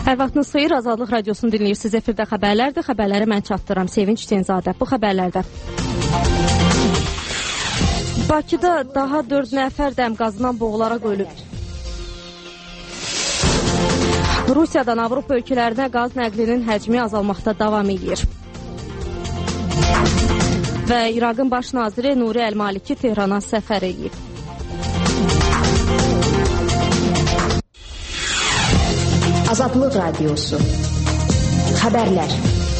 Hər vaxtınız xeyir, Azadlıq Radiosunu dinləyirsiniz. Efirdə xəbərlərdir. Xəbərləri mən çatdıram. Sevinç Cenzadə. Bu xəbərlərdə Bakıda daha 4 nəfər dəm qazından boğularaq ölüb. Rusiyadan Avropa ölkələrinə qaz nəqlinin həcmi azalmaqda davam edir. Və İraqın baş naziri Nuri Əl-Maliki Tehrana səfər edib. Azadlıq Radiosu. Xəbərlər.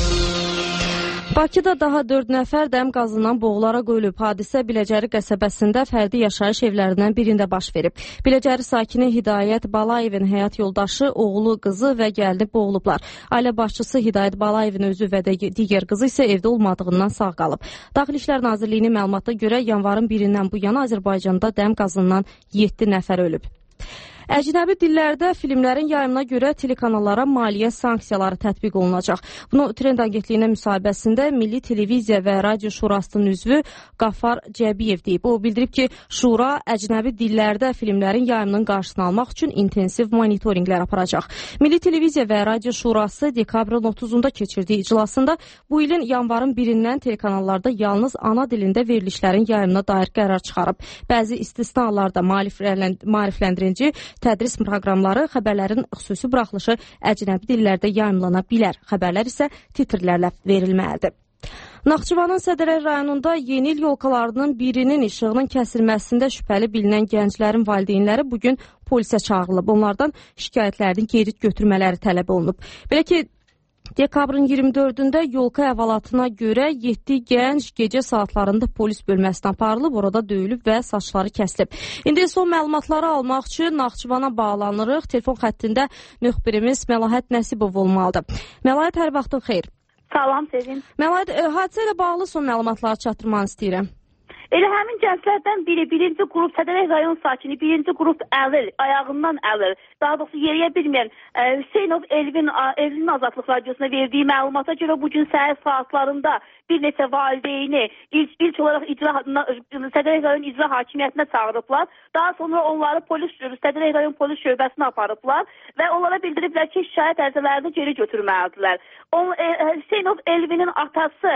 Bakıda daha 4 nəfər dəm qazından boğularaq ölüb. Hadisə Biləcəri qəsəbəsində fərdi yaşayış evlərindən birində baş verib. Biləcəri sakini Hidayət Balayevin həyat yoldaşı, oğlu, qızı və gəlini boğulublar. Ailə başçısı Hidayət Balayevin özü və digər qızı isə evdə olmadığından sağ qalıb. Daxili İşlər Nazirliyinin məlumatına görə yanvarın 1-dən bu yana Azərbaycanda dəm qazından 7 nəfər ölüb. Əcnəbi dillərdə filmlərin yayımına görə telekanallara maliyyə sanksiyaları tətbiq olunacaq. Bunu Trend Agentliyinin müsahibəsində Milli Televiziya və Radio Şurasının üzvü Qafar Cəbiyev deyib. O bildirib ki, Şura əcnəbi dillərdə filmlərin yayımının qarşısını almaq üçün intensiv monitorinqlər aparacaq. Milli Televiziya və Radio Şurası dekabrın 30-unda keçirdiyi iclasında bu ilin yanvarın 1-dən telekanallarda yalnız ana dilində verilişlərin yayımına dair qərar çıxarıb. Bəzi istisnalarda maarifləndirici tədris proqramları, xəbərlərin xüsusi buraxılışı əcnəbi dillərdə yayımlana bilər. Xəbərlər isə titrlərlə verilməlidir. Naxçıvanın Sədərək rayonunda yeni il yolkalarının birinin işığının kəsilməsində şübhəli bilinən gənclərin valideynləri bugün polisə çağırılıb. Onlardan şikayətlərini geri götürmələri tələb olunub. Belə ki, dekabrın 24-də yolka əhvalatına görə 7 gənc gecə saatlarında polis bölməsinə aparılıb, orada döyülüb və saçları kəsilib. İndi son məlumatları almaq üçün Naxçıvana bağlanırıq. Telefon xəttində müxbirimiz Məlahət Nəsibov olmalıdır. Məlahət, hər vaxtın xeyir. Salam, Sevin. Məlahət, hadisə ilə bağlı son məlumatları çatdırmanı istəyirəm. Elə həmin gənclərdən biri, birinci qrup Sədərək rayon sakini, birinci qrup Əlir, ayağından Əlir, daha doğrusu yeriyə bilməyən Hüseynov Elvin Azadlıq Radiosuna verdiyi məlumata görə bugün səhər saatlarında bir neçə valideyni ilk olaraq Sədərək rayon icra hakimiyyətinə çağırıblar. Daha sonra onları Sədərək rayon polis şöbəsinə aparıblar və onlara bildiriblər ki, şikayət ərizələrini geri götürməlidirlər. Hüseynov Elvinin atası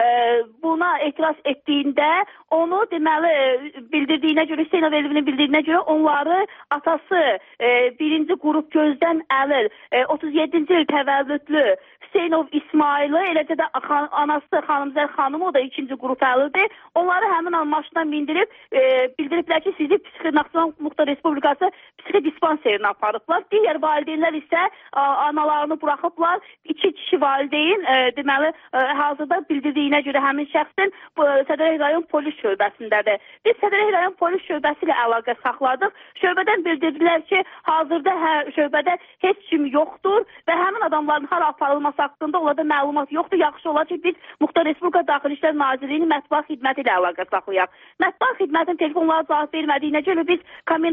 buna etiraz etdiyində onu deməli bildirdiyinə görə, Hüseynov Elvinin bildirdiyinə görə onları atası birinci qrup Gözdən Əlir, 37-ci il təvəllüdlü Hüseynov İsmaili, eləcə də anası Xanımzər xanımı, o da ikinci qrup Əlirdir. Onları həmin an maşından mindirib, bildiriblər ki, sizi Naxçıvan Muxtar Respublikası psixodispenserinə aparıblar. Digər valideynlər isə analarını buraxıblar. 2 kişi valideyn, deməli, hazırda bildirdiyinə görə həmin şəxsin Sədərək rayon polis şöbəsindədir. Biz Sədərək rayon polis şöbəsi ilə əlaqə saxladıq. Şöbədən bildirdilər ki, hazırda şöbədə heç kim yoxdur və həmin adamların hara aparılması haqqında onlarda məlumat yoxdur. Yaxşı olar ki, biz Muxtar Respublika Daxili İşlər Nazirliyinin mətbuat xidməti ilə əlaqə saxlayaq. Mətbuat xidmətinin telefonlara cavab vermədiyinə görə biz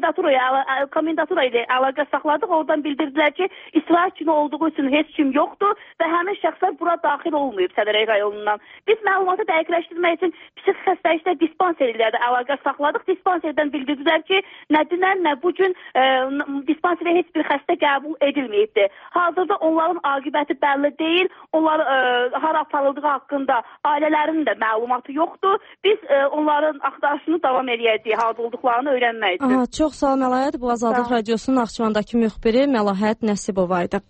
komendatura ilə əlaqə saxladıq. Oradan bildirdilər ki, istirahət günü olduğu üçün heç kim yoxdur və həmin şəxslər bura daxil olmayıb Sədərək rayonundan. Biz məlumatı dəqiqləşdirmək üçün psixi xəstəliklər dispanserlərdə əlaqə saxladıq. Dispanserdən bildirdilər ki, nə dünən, nə bugün dispanserə heç bir xəstə qəbul edilməyibdir. Hazırda onların aqibəti bəlli deyil. Onlar hara aparıldığı haqqında ailələrinin də məlumatı yoxdur. Biz onların axtarışını davam edəcəyik, harada olduqlarını öyrənmək üçün. Çox sağ ol, Məlahət. Bu Azadlıq Radiosunun Naxçıvandakı müxbiri Məlahət Nəsibova idi.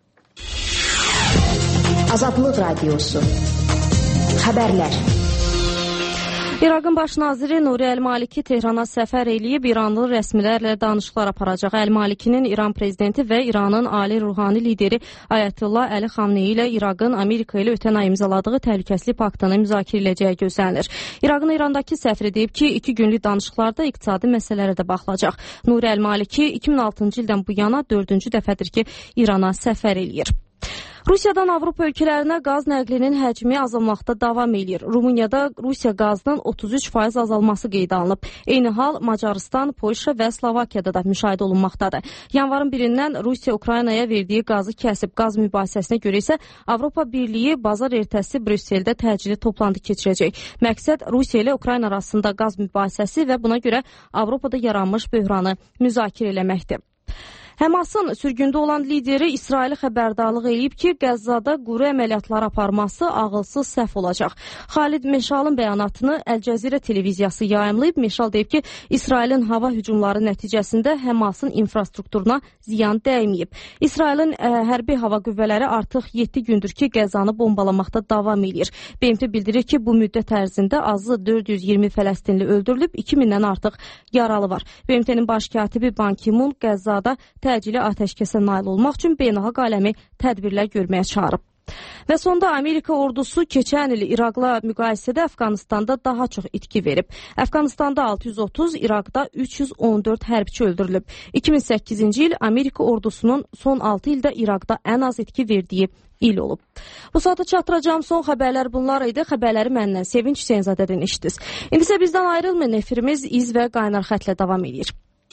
Azadlıq Radiosu. Xəbərlər. İraqın baş naziri Nuri Əl-Maliki Tehrana səfər eləyib, İranlı rəsmilərlə danışıqlar aparacaq. Əl-Malikinin İran prezidenti və İranın ali ruhani lideri Ayətullah Əli Xamneyi ilə İraqın Amerika ilə ötən ay imzaladığı təhlükəsizlik paktını müzakirə edəcəyi gözlənilir. İraqın İrandakı səfiri deyib ki, 2 günlük danışıqlarda iqtisadi məsələlərə də baxılacaq. Nuri Əl-Maliki 2006-cı ildən bu yana 4-cü dəfədir ki, İrana səfər eləyir. Rusiyadan Avropa ölkələrinə qaz nəqlinin həcmi azalmaqda davam edir. Rumuniyada Rusiya qazının 33% azalması qeydə alınıb. Eyni hal Macarıstan, Polşa və Slovakiyada da müşahidə olunmaqdadır. Yanvarın 1-dən Rusiya Ukraynaya verdiyi qazı kəsib. Qaz mübahisəsinə görə isə Avropa Birliyi bazar ertəsi Brüsseldə təcili toplantı keçirəcək. Məqsəd Rusiya ilə Ukrayna arasında qaz mübahisəsi və buna görə Avropada yaranmış böhranı müzakirə eləməkdir. Həmasın sürgündə olan lideri İsraili xəbərdarlıq edib ki, Qəzzada quru əməliyyatlar aparması ağılsız səhv olacaq. Xalid Meşalın bəyanatını Əl Cəzirə televiziyası yayımlayıb. Meşal deyib ki, İsrailin hava hücumları nəticəsində Həmasın infrastrukturuna ziyan dəyməyib. İsrailin hərbi hava qüvvələri artıq 7 gündür ki, Qəzzanı bombalamaqda davam edir. BMT bildirir ki, bu müddət ərzində azı 420 Fələstinli öldürülüb, 2000-dən artıq yaralı var. BMT-nin baş katibi Ban Ki-mun Qəzzada təcili atəşkəsə nail olmaq üçün beynəlxalq aləmi tədbirlər görməyə çağırıb. Və sonda Amerika ordusu keçən il İraqla müqayisədə Əfqanistanda daha çox itki verib. Əfqanistanda 630, İraqda 314 hərbçi öldürülüb. 2008-ci il Amerika ordusunun son 6 ildə İraqda ən az itki verdiyi il olub. Bu saata çatdıracağım son xəbərlər bunlar idi. Xəbərləri məndən Sevinç Hüseynzadədən eşitdiniz. İndi isə bizdən ayrılmayın, efirimiz iz və qaynar xətlə davam edir.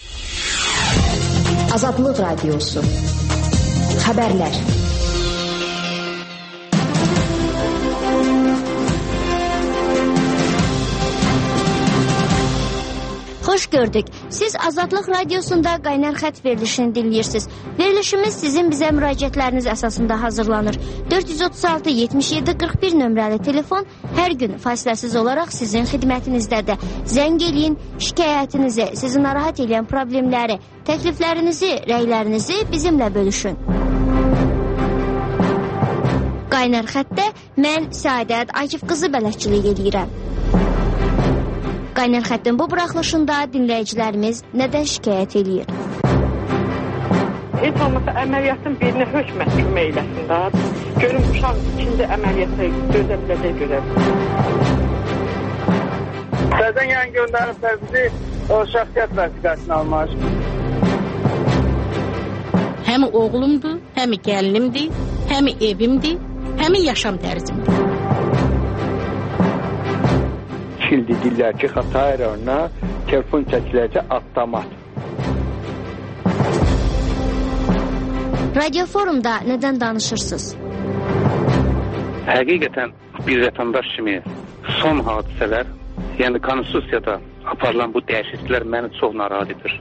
Azadlıq Radiosu. Xəbərlər. Xoş gördük. Siz Azadlıq Radiosunda qaynar xət verilişini dinləyirsiniz. Verilişimiz sizin bizə müraciətləriniz əsasında hazırlanır. 436-77-41 nömrəli telefon hər gün fasiləsiz olaraq sizin xidmətinizdədir. Zəng eləyin, şikayətinizi, sizi narahat edən problemləri, təkliflərinizi, rəylərinizi bizimlə bölüşün. Qaynar xətdə mən Səadət Akif qızı bələdçilik edirəm. Qaynar xəttin bu buraxılışında dinləyicilərimiz nədən şikayət edir? Heç olmasa əməliyyatın birinə hökmət kömək eləsin da. Görün uşaq ikinci əməliyyatı gözə biləcək görək. Sədən yəni göndəriblər bizi o şəxsiyyət vəsiqəsini almaq. Həm oğlumdur, həm gəlinimdir, həm evimdir, həm yaşam tərzimdir. Şimdi deyirlər ki, Xatay rayonuna telefon çəkiləcək avtomat. Radio forumda nədən danışırsınız? Həqiqətən bir vətəndaş kimi son hadisələr, yəni konstitusiyada aparılan bu dəyişikliklər məni çox narahat edir.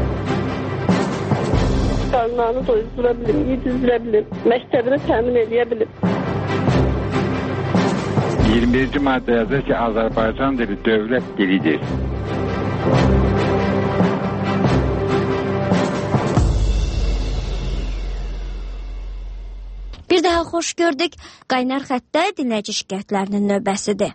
Qanunlarını doyuzdura bilim, yedizdirə bilim, məktəbini təmin edə bilim. 21-ci maddə yazır ki, Azərbaycan dili dövlət dilidir. Bir daha xoş gördük. Qaynar xətdə dinləyici şikayətlərinin növbəsidir.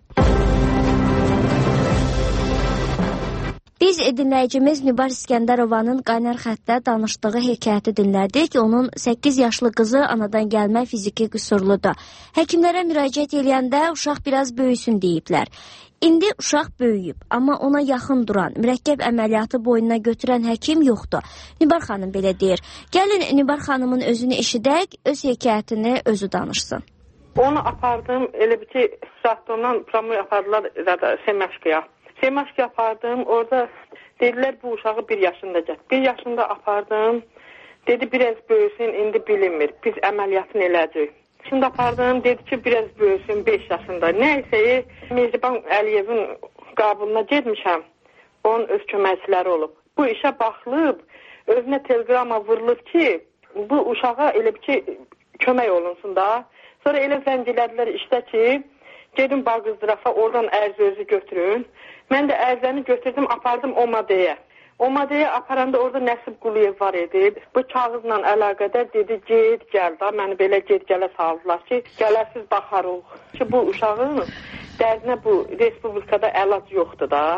Biz dinləyicimiz Nübar İskəndərovanın qaynar xətdə danışdığı hekayəti dinlədik. Onun 8 yaşlı qızı anadan gəlmə fiziki qüsurludur. Həkimlərə müraciət edəndə uşaq biraz böyüsün deyiblər. İndi uşaq böyüyüb, amma ona yaxın duran, mürəkkəb əməliyyatı boynuna götürən həkim yoxdur. Nübar xanım belə deyir. Gəlin Nübar xanımın özünü eşidək, öz hekayətini özü danışsın. Onu apardım, elə bir ki, saatdan promoya apardılar Semaşkaya. Semaşkaya apardım, orada dedilər bu uşağı 1 yaşında gəl. 1 yaşında apardım, dedi biraz böyüsün, indi bilinmir, biz əməliyyatını eləcəyik. Şimdi apardım, dedi ki biraz böyüsün, 5 yaşında. Nəysə, Mehriban Əliyevin qabuluna getmişəm, onun öz köməkçiləri olub. Bu işə baxılıb, özünə telegrama vurulub ki, bu uşağa elə bir ki, kömək olunsun da. Sonra elə zəngilədilər işdə ki, gedin Bağızdıraf'a, oradan ərz özü götürün. Mən də ərzəni götürdüm, apardım OMAD-yə. OMAD-yə aparanda orada Nəsib Quliyev var idi. Bu kağızla əlaqədar dedi, get, gəl da. Məni belə get-gələ saldılar ki, gələsiz baxarıq. Ki, bu uşağın dərdinə bu Respublikada əlac yoxdur da.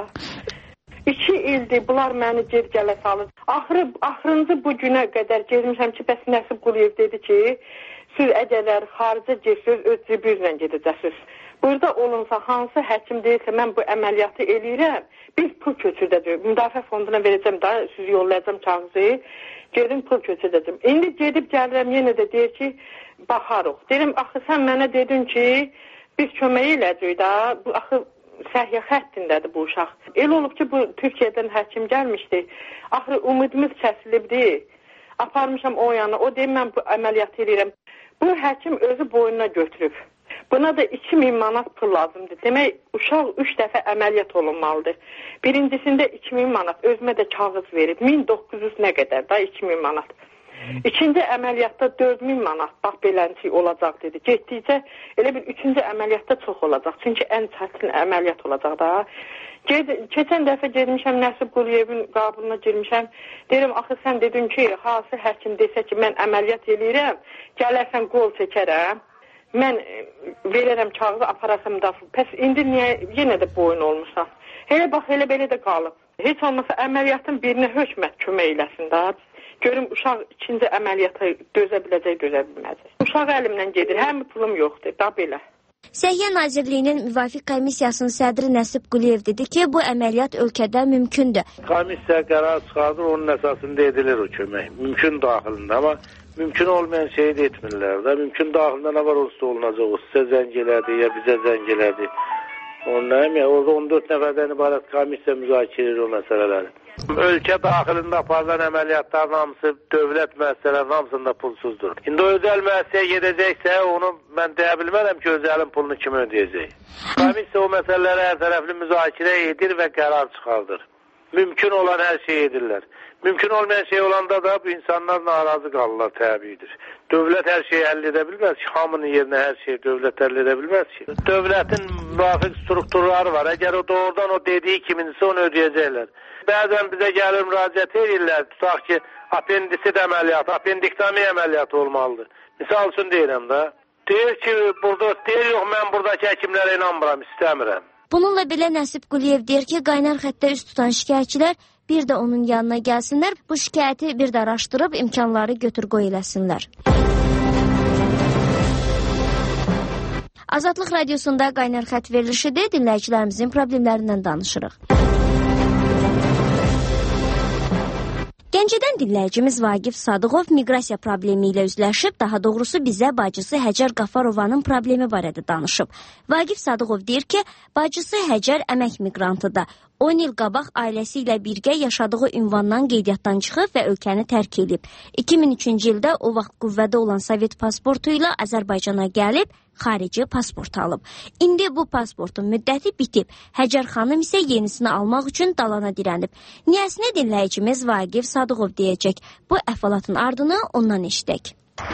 2 ildir bunlar məni get-gələ salır. Axırıncı bu günə qədər gezmişəm ki, bəs Nəsib Quliyev dedi ki, siz əgərlər xarica getsiniz, öz cibinizlə gedəcəksiniz. Burada olunsa, hansı həkim deyilsə, mən bu əməliyyatı eləyirəm, biz pul köçürdəcəyik. Müdafiə fonduna verəcəm da, siz yollayacam kağızı, gedim pul köçürdəcəm. İndi gedib gəlirəm, yenə də deyir ki, baxarıq. Deyirəm, axı sən mənə dedin ki, biz kömək eləyəcəyik da, bu axı səhiyyə xəttindədir bu uşaq. El olub ki, bu Türkiyədən həkim gəlmişdi. Axı umudumuz kəsilibdi. Aparmışam o yana, o deyim, mən bu əməliyyatı eləyirəm. Bu həkim özü boynuna götürüb. Buna da 2000 manat pul lazımdır. Demək, uşaq 3 dəfə əməliyyat olunmalıdır. Birincisində 2000 manat, özümə də kağız verib. 1900 nə qədər da 2000 manat. İkinci əməliyyatda 4000 manat bax beləncik olacaq dedi. Getdikcə elə bir üçüncü əməliyyatda çox olacaq. Çünki ən çətin əməliyyat olacaq da. Keçən dəfə getmişəm Nəsib Quliyevin qabına girmişəm. Deyirəm, axı sən dedin ki, hansı həkim desə ki, mən əməliyyat eləyirəm, gələrsən qol çəkərəm, mən verərəm kağızı, aparasam da. Pəs indi niyə yenə də boyun olmuşsan? Elə bax, elə belə də qalıb. Heç olmasa əməliyyatın birinə hökumət kömək eləsin da. Görüm, uşaq ikinci əməliyyata dözə biləcək, dözə bilməyəcək. Uşaq əlimdən gedir, həm pulum yoxdur, da belə. Səhiyyə Nazirliyinin müvafiq komissiyasının sədri Nəsib Quliyev dedi ki, bu əməliyyat ölkədə mümkündür. Komissiya qərar çıxardır, onun əsasında edilir o kömək. Mümkün daxilində, amma mümkün olmayan şeyi də etmirlər də. Mümkün daxilində nə var olsa olunacaq, o sizə zəng elədi, ya bizə zəng elədi. Orada 14 nəfərdən ibarət komissiya müzakirə edir o məsələləri. Ölkə daxilində aparılan əməliyyatların hamısı dövlət müəssisələrinin hamısında pulsuzdur. İndi o özəl müəssisəyə gedəcəksə, onu mən deyə bilmərəm ki, özəlin pulunu kim ödəyəcək. Komissiya o məsələləri hər tərəfli müzakirə edir və qərar çıxardır. Mümkün olan hər şeyi edirlər. Mümkün olmayan şey olanda da bu insanlar narazı qalırlar, təbiidir. Dövlət hər şeyi həll edə bilməz ki, hamının yerinə hər şeyi dövlət həll edə bilməz ki. Dövlətin müvafiq strukturları var. Əgər o doğrudan o dediyi kiminsə onu ödəyəcəklər. Bəzən bizə gəlir müraciət edirlər, tutaq ki, apendisit əməliyyatı, apendiktomi əməliyyatı olmalıdır. Misal üçün deyirəm də. Deyir ki, yox, mən buradakı həkimlərə inanmıram, istəmirəm. Bununla belə Nəsib Quliyev deyir ki, qaynar xəttə üst tutan şikayətçilər bir də onun yanına gəlsinlər, bu şikayəti bir də araşdırıb imkanları götür-qoy eləsinlər. Azadlıq Radiosunda qaynar xətt verilişidir, dinləyicilərimizin problemlərindən danışırıq. Gəncədən dinləyicimiz Vaqif Sadıqov miqrasiya problemi ilə üzləşib, daha doğrusu bizə bacısı Həcər Qafarovanın problemi barədə danışıb. Vaqif Sadıqov deyir ki, bacısı Həcər əmək migrantıdır. 10 il qabaq ailəsi ilə birgə yaşadığı ünvandan qeydiyyatdan çıxıb və ölkəni tərk edib. 2003-cü ildə o vaxt qüvvədə olan Sovet pasportu ilə Azərbaycana gəlib, xarici pasport alıb. İndi bu pasportun müddəti bitib. Həcər xanım isə yenisini almaq üçün dalana dirənib. Niyəsinə dinləyicimiz Vaqif Sadıqov deyəcək. Bu əhvalatın ardını ondan eşidək.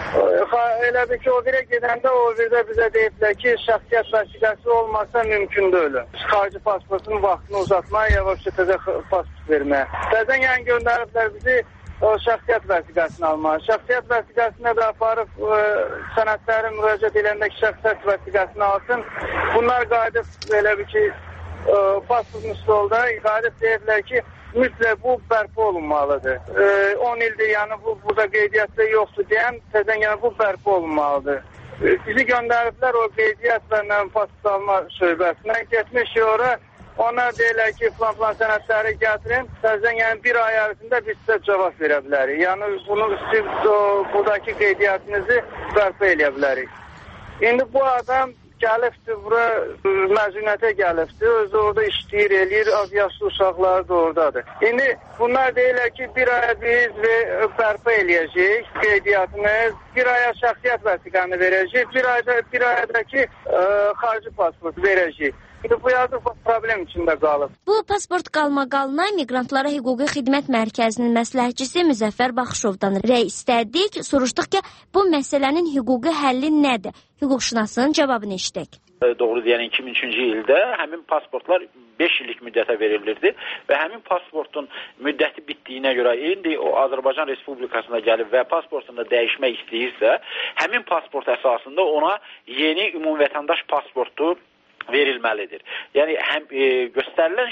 Elə bir ki, o birə gedəndə o birdə bizə deyiblər ki, şəxsiyyət vəsiqəsi olmasa mümkün deyil. Xarici pasportun vaxtını uzatmaya, yavaşca təzə pasport verməyə. Təzən yəni göndəriblər bizi o şəxsiyyət vəsiqəsini almağa. Şəxsiyyət vəsiqəsinə də aparıb sənədləri müraciət edəndə ki, şəxsiyyət vəsiqəsini alsın. Bunlar qayıdıb elə bir ki, pasportun stolda qayıdıb deyiblər ki, mütləq bu bərpa olunmalıdır. 10 ildir, yəni burada qeydiyyatda yoxdur deyən, təzən yəni bu bərpa olunmalıdır. Bizi göndəriblər o qeydiyyat və pasport alma şöbəsinə, getmiş ora, onlar deyirlər ki, plan sənədləri gətirin, təzən yəni bir ay ərzində biz sizə cavab verə bilərik. Yəni bunu siz buradakı qeydiyyatınızı bərpa eləyə bilərik. İndi bu adam gəlibdir, bura məzuniyyətə gəlibdir, özü orada işləyir, eləyir, az yaşlı uşaqlar da oradadır. İndi bunlar deyirlər ki, bir aya biz bərpa eləyəcək qeydiyyatınız, bir aya şəxsiyyət vəsiqəni verəcək, bir ayadakı xarici pasport verəcək. İndi bu yazıq problem içində qalıb. Bu pasport qalmaqalına Miqrantlara Hüquqi Xidmət Mərkəzinin məsləhətçisi Müzəffər Baxışovdan rəy istədik. Soruşduq ki, bu məsələnin hüquqi həlli nədir? Hüquqşünasın cavabını eşitdik. Doğru deyən 2003-cü ildə həmin pasportlar 5 illik müddətə verilirdi və həmin pasportun müddəti bitdiyinə görə indi o Azərbaycan Respublikasına gəlib və pasportunu dəyişmək istəyirsə, həmin pasport əsasında ona yeni ümumvətəndaş pasportu verilməlidir. Yəni göstərilən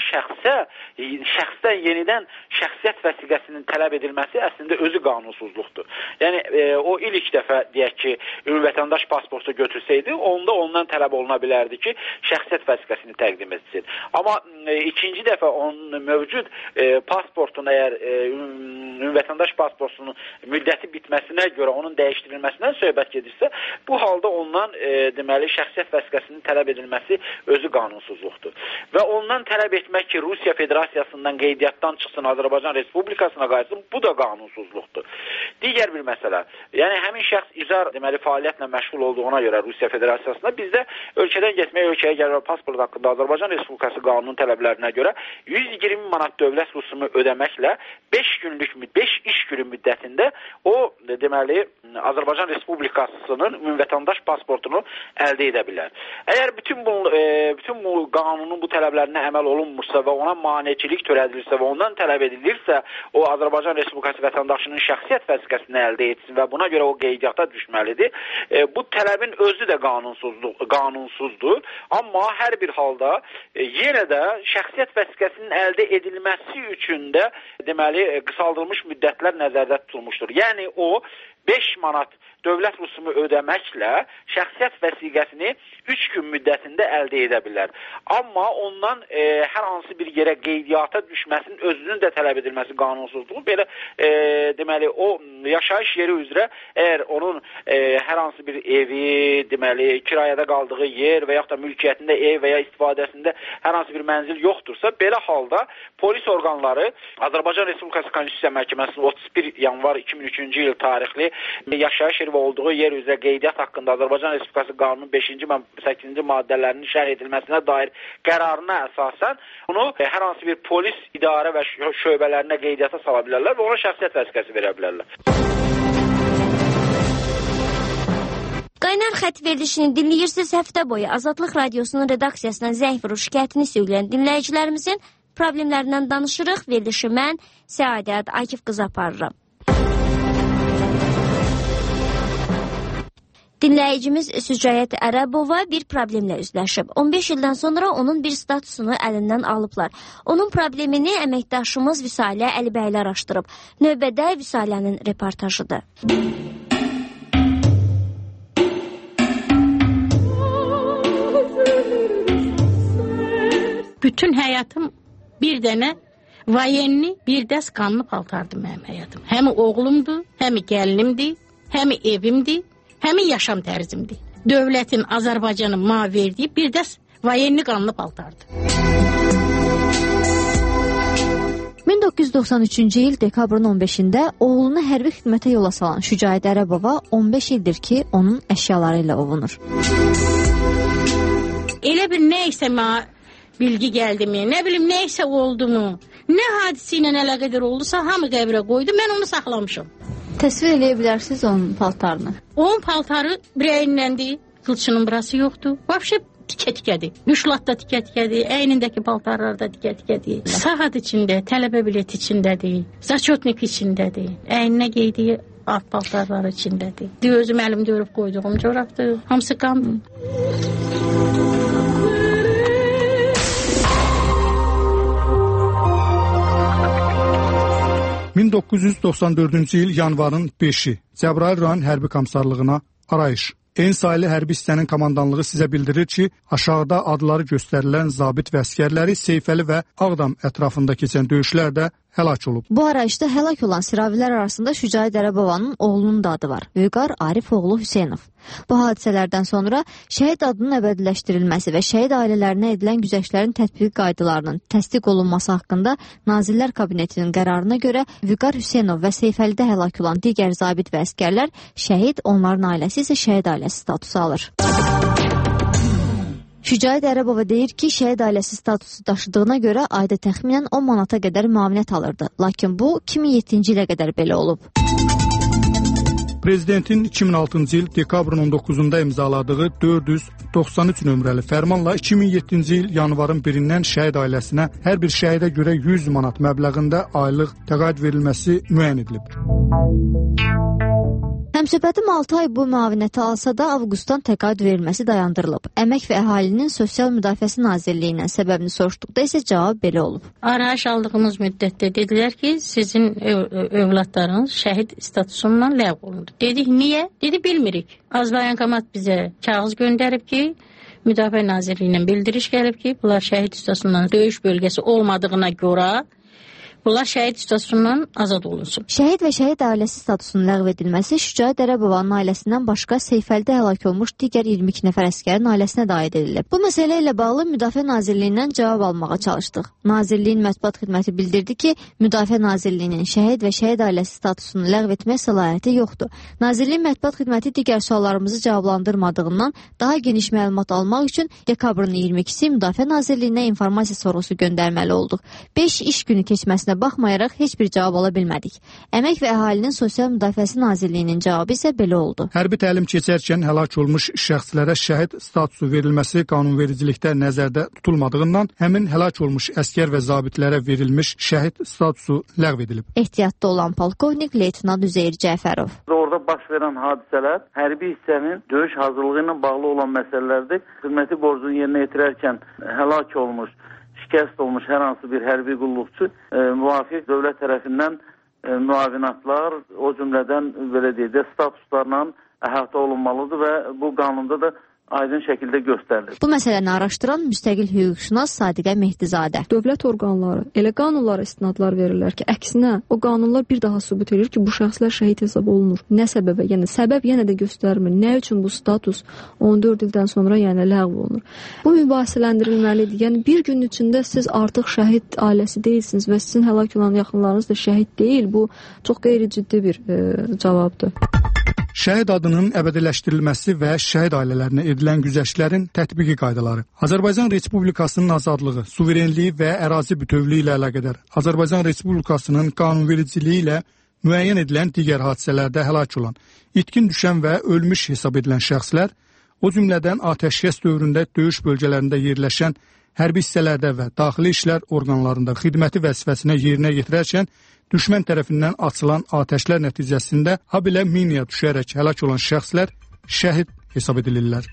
şəxsdən yenidən şəxsiyyət vəsiqəsinin tələb edilməsi əslində özü qanunsuzluqdur. Yəni o ilk dəfə deyək ki, ümumvətəndaş pasportu götürsəydi, onda ondan tələb oluna bilərdi ki, şəxsiyyət vəsiqəsini təqdim etsin. Amma ikinci dəfə onun mövcud pasportun əgər ümumvətəndaş pasportunun müddəti bitməsinə görə onun dəyişdirilməsindən söhbət gedirsə, bu halda ondan deməli şəxsiyyət vəsiqəsinin tələb edilməsi özü qanunsuzluqdur. Və ondan tələb etmək ki, Rusiya Federasiyasından qeydiyyatdan çıxsın, Azərbaycan Respublikasına qayıtsın, bu da qanunsuzluqdur. Digər bir məsələ, yəni həmin şəxs icra deməli fəaliyyətlə məşğul olduğuna görə Rusiya Federasiyasında bizdə ölkədən getmək, ölkəyə gəlmə pasport haqqında Azərbaycan Respublikası qanunun tələblərinə görə 120 manat dövlət rüsumu ödəməklə 5 iş günü müddətində o deməli Azərbaycan Respublikasının ümumvətəndaş pasportunu əldə edə bilər. Əgər bütün bu qanunun bu tələblərinə əməl olunmursa və ona maneçilik törədilirsə və ondan tələb edilirsə, o Azərbaycan Respublikası vətəndaşının şəxsiyyət vəsiqəsini əldə etsin və buna görə o qeydiyyata düşməlidir. Bu tələbin özü də qanunsuzdur, amma hər bir halda yenə də şəxsiyyət vəsiqəsinin əldə edilməsi üçün də deməli qısaldılmış müddətlər nəzərdə tutulmuşdur. Yəni o 5 manat dövlət rüsumu ödəməklə şəxsiyyət vəsiqəsini 3 gün müddətində əldə edə bilər. Amma ondan hər hansı bir yerə qeydiyyata düşməsinin özünün də tələb edilməsi qanunsuzluğu. Belə deməli o yaşayış yeri üzrə əgər onun hər hansı bir evi, deməli kirayədə qaldığı yer və yaxud da mülkiyyətində ev və ya istifadəsində hər hansı bir mənzil yoxdursa, belə halda polis orqanları Azərbaycan Respublikası Konstitusiya Məhkəməsinin 31 yanvar 2003-cü il tarixli yaşayış yeri və olduğu yer üzrə qeydiyyat haqqında Azərbaycan Respublikası qanunun 5-ci və 8-ci maddələrinin şərh edilməsinə dair qərarına əsasən bunu hər hansı bir polis idarə və şöbələrinə qeydiyyata sala bilərlər və ona şəxsiyyət vəsiqəsi verə bilərlər. Qaynar xətt verilişini dinləyirsiniz. Həftə boyu Azadlıq Radiosunun redaksiyasına zəng vurub şikayətini söyləyən dinləyicilərimizin problemlərindən danışırıq. Verilişi mən Səadət Akif qız aparıram. Dinləyicimiz Sücayət Ərəbova bir problemlə üzləşib. 15 ildən sonra onun bir statusunu əlindən alıblar. Onun problemini əməkdaşımız Vüsalə Əlibəyli araşdırıb. Növbədə Vüsalənin reportajıdır. Bütün həyatım bir dənə vayenli, bir dəst qanlı paltardı mənim həyatım. Həm oğlumdur, həm gəlinimdir, həm evimdir, həm yaşam tərzimdir. Dövlətin Azərbaycanın mənə verdiyi bir dəst vayenli qanlı paltardı. 1993-cü il dekabrın 15-də oğlunu hərbi xidmətə yola salan Şücayət Ərəbova 15 ildir ki, onun əşyaları ilə ovunur. Elə bir nə isə mənə bilgi gəldi mi, nə bilim nə isə oldu mu, nə hadisə ilə əlaqədar oldusa hamı qəbrə qoydu, mən onu saxlamışam. Təsvir eləyə bilərsiniz onun paltarını? Onun paltarı birəyinləndir, qılçının burası yoxdur. Vəbşə tikə-tikədir. Müşlatda tikə-tikədir, əynindəki paltarlar da tikə-tikədir. Saat içində, tələbə bilet içindədir, zaçotnik içindədir, əyninə geydiyi alt paltarlar içindədir. Özüm əlimdə örüb qoyduğum corabdır, hamısı qandır. 1994-cü il yanvarın 5-i Cəbrayıl rayon hərbi komissarlığına arayış. Eyni sayılı hərbi hissənin komandanlığı sizə bildirir ki, aşağıda adları göstərilən zabit və əskərləri Seyfəli və Ağdam ətrafında keçən döyüşlərdə həlak olub. Bu arayışda həlak olan siravilər arasında Şücayət Ərəbovanın oğlunun da adı var. Vüqar Arif oğlu Hüseynov. Bu hadisələrdən sonra şəhid adının əbədiləşdirilməsi və şəhid ailələrinə edilən güzəştlərin tətbiq qaydalarının təsdiq olunması haqqında Nazirlər Kabinetinin qərarına görə Vüqar Hüseynov və Seyfəlidə həlak olan digər zabit və əskərlər şəhid, onların ailəsi isə şəhid ailəsi statusu alır. Şücayət Ərəbova deyir ki, şəhid ailəsi statusu daşıdığına görə ayda təxminən 10 manata qədər müavinət alırdı. Lakin bu 2007-ci ilə qədər belə olub. Prezidentin 2006-cı il dekabrın 19-da imzaladığı 493 nömrəli fərmanla 2007-ci il yanvarın 1-dən şəhid ailəsinə hər bir şəhidə görə 100 manat məbləğində aylıq təqaüd verilməsi müəyyən edilib. Həmsöhbətim 6 ay bu müavinəti alsa da avqustdan təqaüd verilməsi dayandırılıb. Əmək və Əhalinin Sosial Müdafiəsi Nazirliyindən səbəbini soruşduqda isə cavab belə olub. Arayış aldığımız müddətdə dedilər ki, sizin övladlarınız şəhid statusundan ləğv olundu. Dedik, niyə? Dedi, bilmirik. Azvayankomat bizə kağız göndərib ki, Müdafiə Nazirliyindən bildiriş gəlib ki, bunlar şəhid statusundan döyüş bölgəsi olmadığına görə Bunlar şəhid statusundan azad olunsun. Şəhid və şəhid ailəsi statusunun ləğv edilməsi Şücaət Ərəbovanın ailəsindən başqa Seyfəldə həlak olmuş digər 22 nəfər əsgərin ailəsinə də aid edilib. Bu məsələ ilə bağlı Müdafiə Nazirliyindən cavab almağa çalışdıq. Nazirliyin mətbuat xidməti bildirdi ki, Müdafiə Nazirliyinin şəhid və şəhid ailəsi statusunu ləğv etmək səlahiyyəti yoxdur. Nazirliyin mətbuat xidməti digər suallarımızı cavablandırmadığından daha geniş məlumat almaq üçün dekabrın 22-si Müdafiə Nazirliyinə informasiya sorğusu göndərməli olduq. 5 iş günü keçməsinə baxmayaraq heç bir cavab ala bilmədik. Əmək və Əhalinin Sosial Müdafiəsi Nazirliyinin cavabı isə belə oldu. Hərbi təlim keçərkən həlak olmuş şəxslərə şəhid statusu verilməsi qanunvericilikdə nəzərdə tutulmadığından həmin həlak olmuş əskər və zabitlərə verilmiş şəhid statusu ləğv edilib. Ehtiyatda olan polkovnik Leytenant Üzeyir Cəfərov. Orada baş verən hadisələr hərbi hissənin döyüş hazırlığı ilə bağlı olan məsələlərdir. Xidməti borcunu yerinə yetirərkən həlak olmuş, şikəst olmuş hər hansı bir hərbi qulluqçu müvafiq dövlət tərəfindən müavinatlar, o cümlədən belə deyək də statuslarla əhatə olunmalıdır və bu qanunda da aydın şəkildə göstərilir. Bu məsələni araşdıran müstəqil hüquqşünas Sadiqə Mehdizadə. Dövlət orqanları elə qanunlara istinadlar verirlər ki, əksinə o qanunlar bir daha sübut edir ki, bu şəxslər şəhid hesab olunur. Nə səbəbə? Yəni səbəb yenə də göstərmir. Nə üçün bu status 14 ildən sonra yəni ləğv olunur? Bu mübahisələndirilməlidir. Yəni bir gün içində siz artıq şəhid ailəsi deyilsiniz və sizin həlak olan yaxınlarınız da şəhid deyil. Bu çox qeyri-ciddi bir cavabdır. Şəhid adının əbədiləşdirilməsi və şəhid ailələrinə edilən güzəştlərin tətbiqi qaydaları. Azərbaycan Respublikasının azadlığı, suverenliyi və ərazi bütövlüyü ilə əlaqədar Azərbaycan Respublikasının qanunvericiliyi ilə müəyyən edilən digər hadisələrdə həlak olan, itkin düşən və ölmüş hesab edilən şəxslər, o cümlədən atəşkəs dövründə döyüş bölgələrində yerləşən hərbi hissələrdə və daxili işlər orqanlarında xidməti vəzifəsini yerinə yetirərkən düşmən tərəfindən açılan atəşlər nəticəsində habelə minaya düşərək həlak olan şəxslər şəhid hesab edilirlər.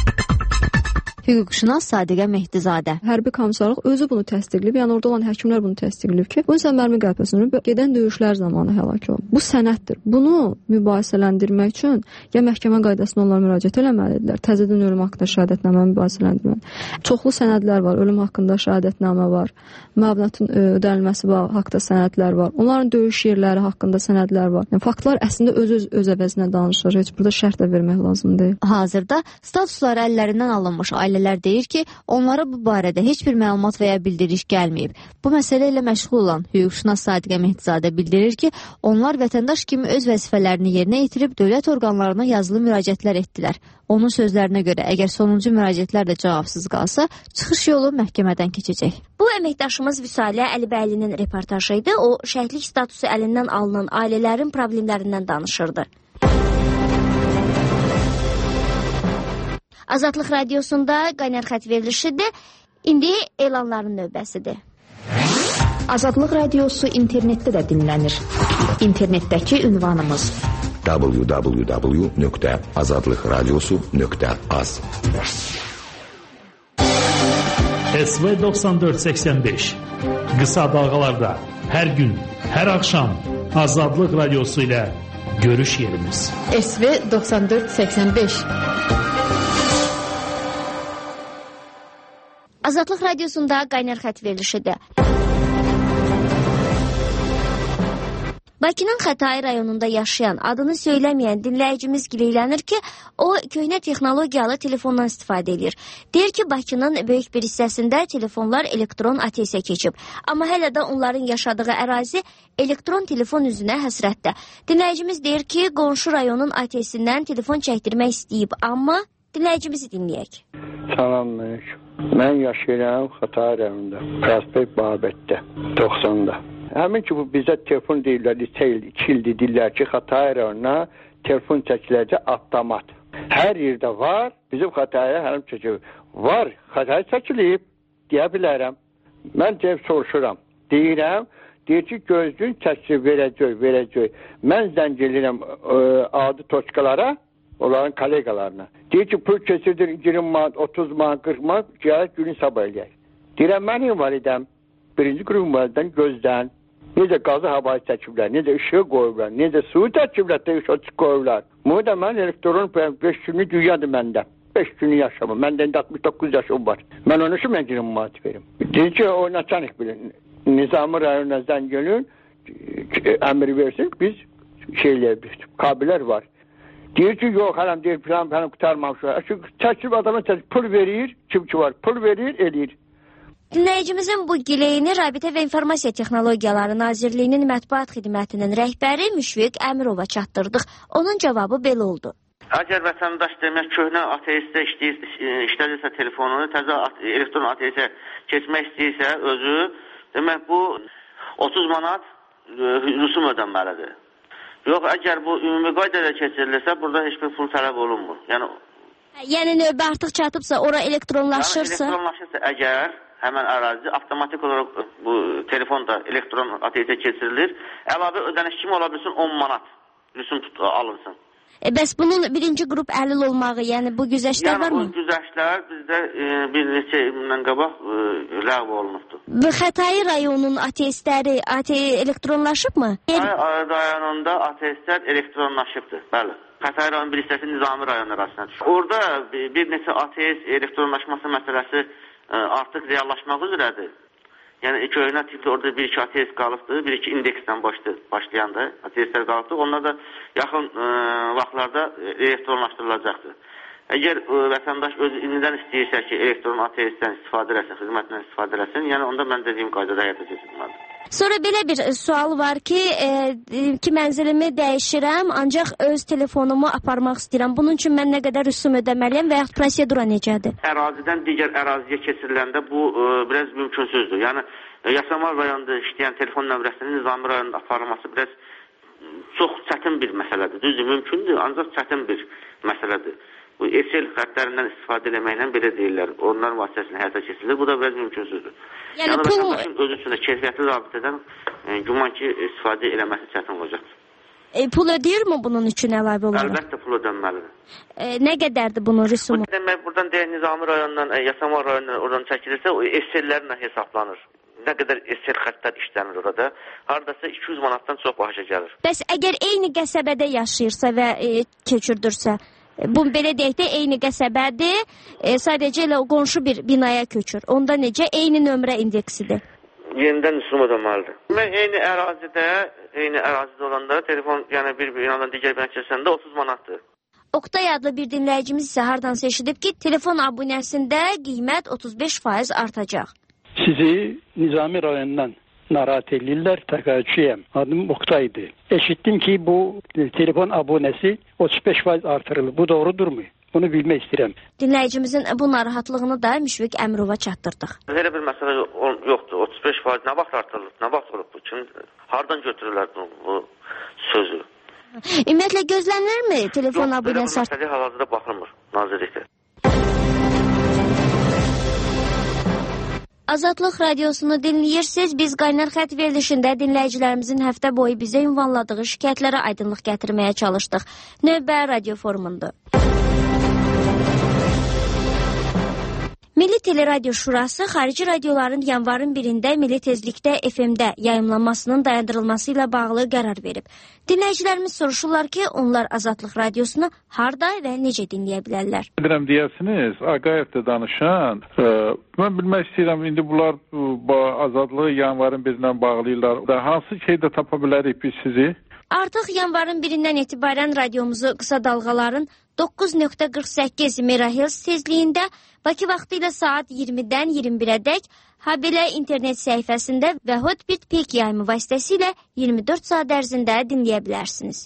Hüquqşünas Sadiqə Mehdizadə. Hərbi komissarlıq özü bunu təsdiqləyib, yəni orada olan həkimlər bunu təsdiqləyib ki, bu insan mərmi qəlpəsində gedən döyüşlər zamanı həlak olub. Bu sənəddir. Bunu mübahisələndirmək üçün ya məhkəmə qaydasına onlar müraciət eləməlidirlər. Təzədən ölüm haqqında şəhadətnamə mübahisələndirmək. Çoxlu sənədlər var, ölüm haqqında şəhadətnamə var, müavinatın ödənilməsi haqqında sənədlər var. Onların döyüş yerləri haqqında sənədlər var. Yəni faktlar əslində öz əvəzinə danışır. Heç burada şərh də vermək lazım deyil. Hazırda statusları əllərindən alınmış ailələr deyir ki, onlara bu barədə heç bir məlumat və ya bildiriş gəlməyib. Bu məsələ ilə məşğul olan hüquqşünas Sadiqə Mehdizadə bildirir ki, onlar vətəndaş kimi öz vəzifələrini yerinə yetirib dövlət orqanlarına yazılı müraciətlər etdilər. Onun sözlərinə görə, əgər sonuncu müraciətlər də cavabsız qalsa, çıxış yolu məhkəmədən keçəcək. Bu əməkdaşımız Vüsalə Əlibəylinin reportajı idi. O, şəhidlik statusu əlindən alınan ailələrin problemlərindən danışırdı. Azadlıq Radiosunda Qaynar xətt verilişidir. İndi elanların növbəsidir. Azadlıq Radiosu internetdə də dinlənir. İnternetdəki ünvanımız www.azadlıqradiosu.az SV 9485 Qısa dalğalarda hər gün, hər axşam Azadlıq Radiosu ilə görüş yerimiz. SV 9485 Azadlıq Radiosunda Qaynar xətt verilişidir. Bakının Xətai rayonunda yaşayan, adını söyləməyən dinləyicimiz gileylənir ki, o köhnə texnologiyalı telefondan istifadə edir. Deyir ki, Bakının böyük bir hissəsində telefonlar elektron ATS-ə keçib. Amma hələ də onların yaşadığı ərazi elektron telefon üzünə həsrətdə. Dinləyicimiz deyir ki, qonşu rayonun ATS-indən telefon çəkdirmək istəyib, amma dinləyicimizi dinləyək. Salam, mən yaşayıram Xətai rayonunda, Prospekt Babətdə, 90-da. Həmin ki, bu bizə telefon deyirlər, 2 ildir deyirlər ki, Xətai rayonuna telefon çəkiləcək avtomat. Hər yerdə var, bizim Xətaiyə həlim çəkilib. Var, Xətai çəkilib, deyə bilərəm. Mən deyib soruşuram, deyirəm, deyir ki, gözlüyün çəkilib, verəcək. Mən zəng edirəm adi toçkalara, onların kollegalarına. Deyir ki, pul keçirdir 20 manat, 30 manat, 40 manat, gələk günün sabah eləyək. Deyirəm, mən invalidəm, birinci qrup invaliddən gözdən. Necə qazı havayı çəkiblər, necə ışığı qoyublar, necə suyu çəkiblər, ışığı qoyublar. Bunu da mən elektron 5 günlük dünyadır məndə. 5 günü yaşamım. Məndə 69 yaşım var. Mən onun üçün mən 20 manat verim. Deyir ki, o naçanik bilir. Nizami rayonuna zəng gəlin, əmr versin, biz kabilər var. Deyir ki, yox, hələm deyir, plan qutarmamışlar. Çəkib adama pul verir, kim ki var, pul verir, eləyir. Dinləyicimizin bu gileyini Rabitə və İnformasiya Texnologiyaları Nazirliyinin mətbuat xidmətinin rəhbəri Müşfiq Əmirova çatdırdıq. Onun cavabı belə oldu. Əgər vətəndaş demək köhnə ATS-də işlədirsə telefonunu, təzə elektron ATS-ə keçmək istəyirsə özü, demək bu 30 manat rüsum ödənməlidir. Yox, əgər bu ümumi qaydada keçirilirsə, burada heç bir pul tələb olunmur. Yəni növbə artıq çatıbsa, ora elektronlaşırsa? Yəni elektronlaşırsa əgər həmən ərazi avtomatik olaraq bu telefonda elektron ATS-ə keçirilir. Əlavə ödəniş kimi ola bilsin 10 manat rüsum alınsın. Bəs bunun birinci qrup əlil olmağı, yəni bu güzəştlər varmı? Yəni bu güzəştlər bizdə bir neçə ildən qabaq ləğv olunubdur. Bu Xətai rayonunun ATS-ləri elektronlaşıbmı? Xətai rayonunda ATS-lər elektronlaşıbdır, bəli. Xətai rayonun bir hissəsi Nizami rayon arasında düşür. Orada bir neçə ATS elektronlaşması məsələsi artıq reallaşmaq üzrədir. Yəni köhnə tipli orada bir-iki ATS qalıbdır, bir-iki indeksdən başlayanda ATS-lər qalıbdır. Onlar da yaxın vaxtlarda elektronlaşdırılacaqdır. Əgər vətəndaş özü indidən istəyirsə ki, elektron ATS-dən istifadə eləsin, xidmətindən istifadə eləsin, yəni onda mən dediyim qaydada həyata keçirilməlidir. Sonra belə bir sual var ki, mənzilimi dəyişirəm, ancaq öz telefonumu aparmaq istəyirəm. Bunun üçün mən nə qədər rüsum ödəməliyəm və yaxud prosedura necədir? Ərazidən digər əraziyə keçiriləndə bu biraz mümkünsüzdür. Yəni Yasamal rayonunda işləyən telefon nömrəsinin Nizami rayonunda aparılması biraz çox çətin bir məsələdir. Düzdür, mümkündür, ancaq çətin bir məsələdir. Bu SL xətlərindən istifadə eləməklə belə deyirlər. Onların vasitəsilə həyata keçirilir. Bu da biraz mümkünsüzdür. Yəni vətəndaşın özü üçün də keyfiyyətli rabitədən güman ki, istifadə eləməsi çətin olacaqdır. Pul ödəyirmi bunun üçün əlavə olaraq? Əlbəttə pul ödənməlidir. Nə qədərdir bunun rüsumu? Demək, buradan deyək Nizami rayonundan, Yasamal rayonundan oradan çəkilirsə, o SL-lərlə hesablanır. Nə qədər SL xətlər işlənir orada? Haradasa 200 manatdan çox başa gəlir. Bəs əgər eyni qəsəbədə yaşayırsa və köçürdürsə, bu belə deyək də eyni qəsəbədir, sadəcə elə qonşu bir binaya köçür. Onda necə? Eyni nömrə indeksidir. Yenidən rüsum ödəməlidir. Eyni ərazidə olanda telefon, yəni bir binadan digər binaya keçəndə 30 manatdır. Oktay adlı bir dinləyicimiz isə hardansa eşidib ki, telefon abunəsində qiymət 35% artacaq. Sizi Nizami rayonundan narahat edirlər, təqaüdçüyəm. Adım Oktay'dır. Eşitdim ki, bu telefon abonəsi 35% artırılır. Bu doğrudurmu? Bunu bilmək istəyirəm. Dinləyicimizin bu narahatlığını da Müşfiq Əmirova çatdırdıq. Elə bir məsələ yoxdur. 35% nə vaxt artırılır? Nə vaxt olub bu? Hardan götürürlər bu sözü? Ümumiyyətlə gözlənilirmi telefon abunəsi? Yox, məsələ hal-hazırda baxılmır nazirlikdə. Azadlıq radiosunu dinləyirsiniz. Biz qaynar xətt verilişində dinləyicilərimizin həftə boyu bizə ünvanladığı şikayətlərə aydınlıq gətirməyə çalışdıq. Növbə radio forumundur. Milli Teleradyo Şurası xarici radioların yanvarın 1-də milli tezlikdə FM-də yayımlanmasının dayandırılması ilə bağlı qərar verib. Dinləyicilərimiz soruşurlar ki, onlar Azadlıq radiosunu harda və necə dinləyə bilərlər? Edirəm deyərsiniz, Aqayevdə danışan, mən bilmək istəyirəm, indi bunlar Azadlığı yanvarın 1-dən bağlayırlar. Hansı şeydə tapa bilərik biz sizi? Artıq yanvarın 1-dən etibarən radiomuzu qısa dalğaların 9.48 MHz tezliyində, Bakı vaxtı ilə saat 20-dən 21-ədək, habelə internet səhifəsində və Hotbit Peak yayımı vasitəsilə 24 saat ərzində dinləyə bilərsiniz.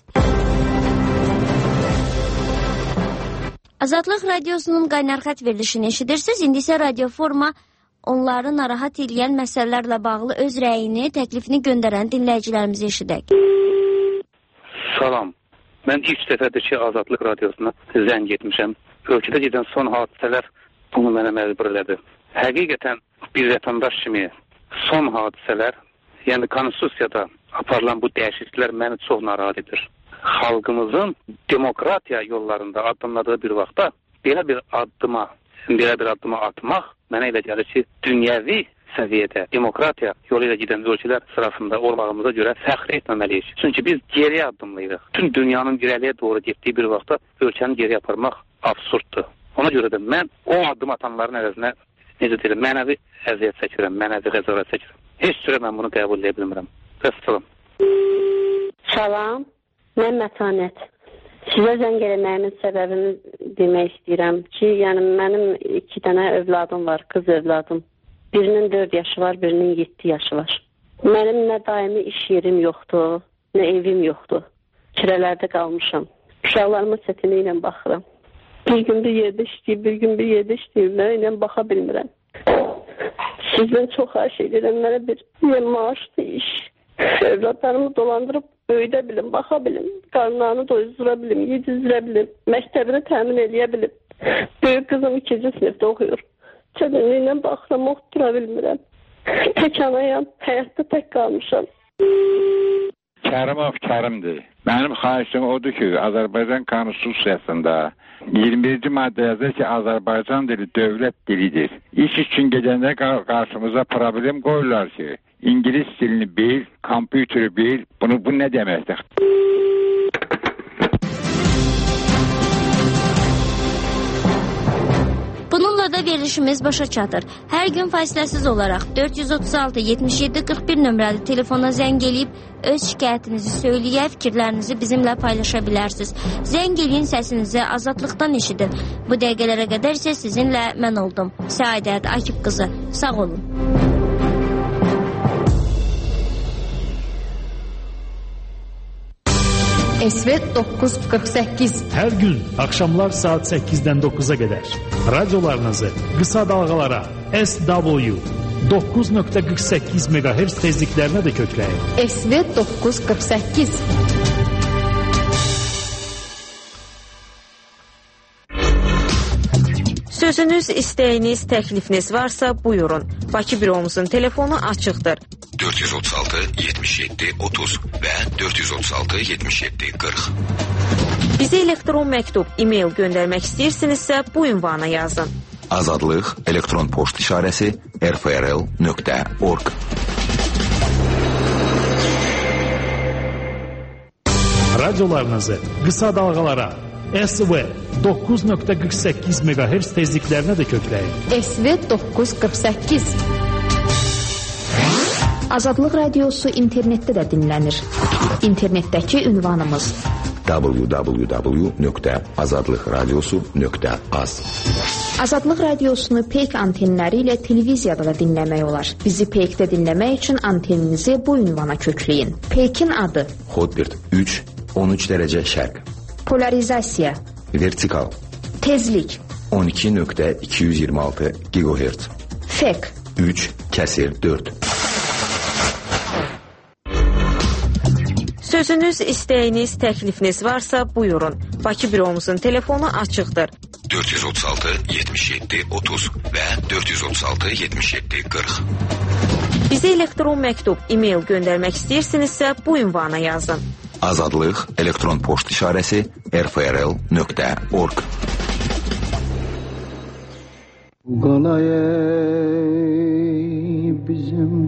Azadlıq radiosunun qaynar xətt verilişini eşidirsiniz. İndi isə radio forma onları narahat edən məsələlərlə bağlı öz rəyini, təklifini göndərən dinləyicilərimizi eşidək. Salam. Mən ilk dəfədir ki, Azadlıq radiosuna zəng etmişəm. Ölkədə gedən son hadisələr bunu mənə məcbur elədi. Həqiqətən bir vətəndaş kimi son hadisələr, yəni konstitusiyada aparılan bu dəyişikliklər məni çox narahat edir. Xalqımızın demokratiya yollarında addımladığı bir vaxtda belə bir addıma atmaq mənə elə gəlir ki, dünyəvi səviyyədə demokratiya yolu ilə gedən ölkələr sırasında olmağımıza görə fəxr etməməliyik. Çünki biz geriyə addımlayırıq. Tüm dünyanın irəliyə doğru getdiyi bir vaxtda ölkəni geriyə aparmaq absurddur. Ona görə də mən o addım atanların əvəzinə necə deyirəm, mənəvi əziyyət çəkirəm, mənəvi qəzavət çəkirəm. Heç cürə mən bunu qəbul edə bilmirəm. Vəssalam. Salam, mən Mətanət. Sizə zəng eləməyimin səbəbini demək istəyirəm ki, yəni mənim 2 dənə övladım var, qız övladım. Birinin 4 yaşı var, birinin 7 yaşı var. Mənim nə daimi iş yerim yoxdur, nə evim yoxdur. Kirələrdə qalmışam. Uşaqlarıma çətinliklə baxıram. Bir gün bir yerdə işləyib, bir gün bir yerdə işləyirlər, ilə baxa bilmirəm. Sizdən çox xahiş edirəm, mənə bir maaşlı iş. Evlatlarımı dolandırıb böyüdə bilim, baxa bilim, qarnlarını doyuzdura bilim, yedizdirə bilim, məktəbini təmin eləyə bilim. Böyük qızım 2-ci sinifdə oxuyur. Çətinliklə baxıram, oxutura bilmirəm. Tək anayam, həyatda tək qalmışam. Kərimov Kərimdir. Mənim xahişim odur ki, Azərbaycan Konstitusiyasında 21-ci maddə yazır ki, Azərbaycan dili dövlət dilidir. İş üçün gedəndə qarşımıza problem qoyurlar ki, İngilis dilini bil, kompüteri bil. Bu nə deməkdir? Bununla da verilişimiz başa çatır. Hər gün fasiləsiz olaraq 436 77 41 nömrəli telefona zəng eləyib öz şikayətinizi söyləyə, fikirlərinizi bizimlə paylaşa bilərsiniz. Zəng eləyin, səsinizi azadlıqdan eşidin. Bu dəqiqələrə qədər isə sizinlə mən oldum. Səadət Akif qızı. Sağ olun. SV 948. Hər gün axşamlar saat 8-dən 9-a qədər radiolarınızı qısa dalğalara SW 9.48 MHz tezliklərinə də kökləyin. SV 948. Sözünüz, istəyiniz, təklifiniz varsa buyurun. Bakı büromuzun telefonu açıqdır. 436 77 30 və 436 77 40. Bizə elektron məktub, e-mail göndərmək istəyirsinizsə bu ünvana yazın. Azadlıq elektron poçt işarəsi rfrl.org. Radiolarınızı qısa dalğalara SV 9.48 MHz tezliklərinə də kökləyin. SV 948. Azadlıq Radiosu internetdə də dinlənir. İnternetdəki ünvanımız www.azadlıqradiosu.az. Azadlıq Radiosunu peyk antenləri ilə televiziyada da dinləmək olar. Bizi peykdə dinləmək üçün anteninizi bu ünvana kökləyin. Peykin adı Hotbird 3 13 dərəcə şərq. Polarizasiya Vertikal. Tezlik 12.226 GHz. Fek 3/4. Sözünüz, istəyiniz, təklifiniz varsa buyurun. Bakı büromuzun telefonu açıqdır. 436 77 30 və 436 77 40. Bizə elektron məktub, e-mail göndərmək istəyirsinizsə bu ünvana yazın. Azadlıq elektron poçt işarəsi rfrl.org. Qalay bizim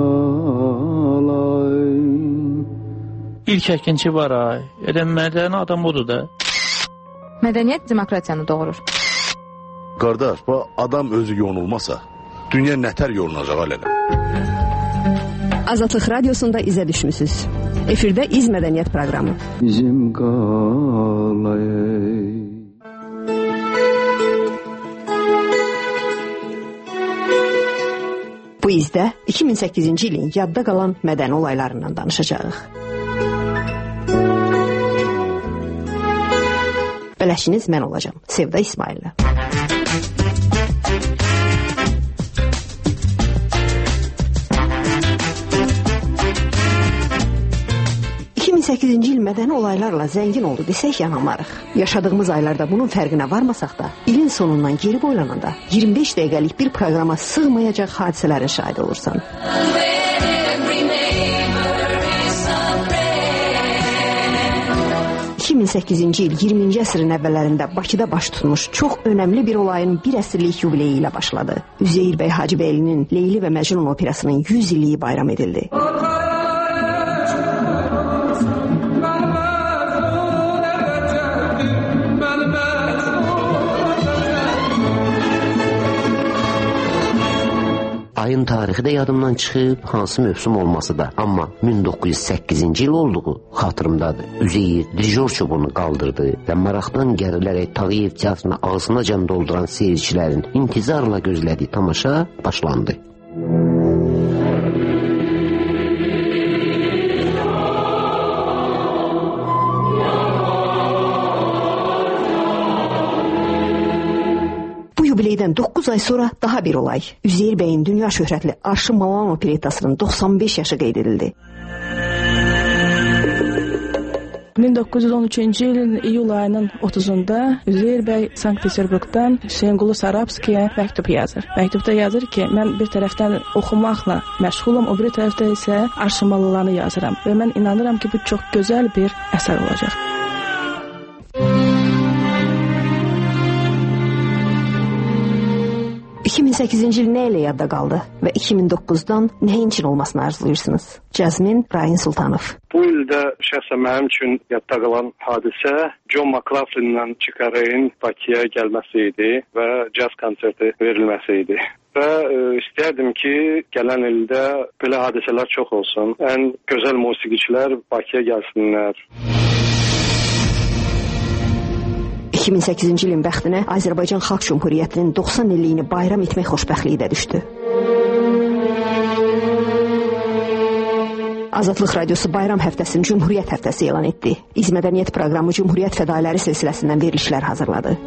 qalay. İlk əkinçi var ay. Mədəni adam odur da. Mədəniyyət demokratiyanı doğurur. Qardaş, bu adam özü yonulmasa, dünya nətər yolunacaq alələ? Azadlıq Radiosunda izə düşmüsünüz. Efirdə İz Mədəniyyət proqramı. Bizim qalay. Bu izdə 2008-ci ilin yadda qalan mədəni olaylarından danışacağıq. Bələşiniz mən olacağım. Sevda İsmaillə. 2008-ci il mədəni olaylarla zəngin oldu desək yanılmarıq. Yaşadığımız aylarda bunun fərqinə varmasaq da, ilin sonundan geri boylananda 25 dəqiqəlik bir proqrama sığmayacaq hadisələrin şahidi olursan. 2008-ci il 20-ci əsrin əvvəllərində Bakıda baş tutmuş çox önəmli bir olayın bir əsrlik yubileyi ilə başladı. Üzeyir bəy Hacıbəylinin Leyli və Məcnun operasının 100 illiyi bayram edildi. Ayın tarixi də yadımdan çıxıb, hansı mövsüm olması da. Amma 1908-ci il olduğu xatırımdadır. Üzeyir dirijor çubuğunu qaldırdı və maraqdan gərilərək Tağıyev teatrına ağzınacan dolduran seyircilərin intizarla gözlədiyi tamaşa başlandı. Yubileydən 9 ay sonra daha bir olay. Üzeyir bəyin dünya şöhrətli Arşı Mavan operettasının 95 yaşı qeyd edildi. 1913-cü ilin iyul ayının 30-da Üzeyir bəy Sankt-Peterburqdan Hüseynqulu Sarabskiyə məktub yazır. Məktubda yazır ki, mən bir tərəfdən oxumaqla məşğulum, o bir tərəfdə isə Arşımalılarını yazıram və mən inanıram ki, bu çox gözəl bir əsər olacaq. ...2008-ci il nə ilə yadda qaldı və 2009-dan nəyin üçün olmasını arzulayırsınız? Cəzmin Rayin Sultanov. Bu ildə şəxsən mənim üçün yadda qalan hadisə John McLaughlin'la Chicago'nun Bakıya gəlməsi idi və caz konserti verilməsi idi. Və istərdim ki, gələn ildə belə hadisələr çox olsun. Ən gözəl musiqiçilər Bakıya gəlsinlər. 2008-ci ilin bəxtinə Azərbaycan Xalq Cümhuriyyətinin 90 illiyini bayram etmək xoşbəxtliyi də düşdü. Azadlıq Radiosu bayram həftəsini Cümhuriyyət həftəsi elan etdi. İzmədəniyyət proqramı Cümhuriyyət fədaləri silsiləsindən verilişlər hazırladı.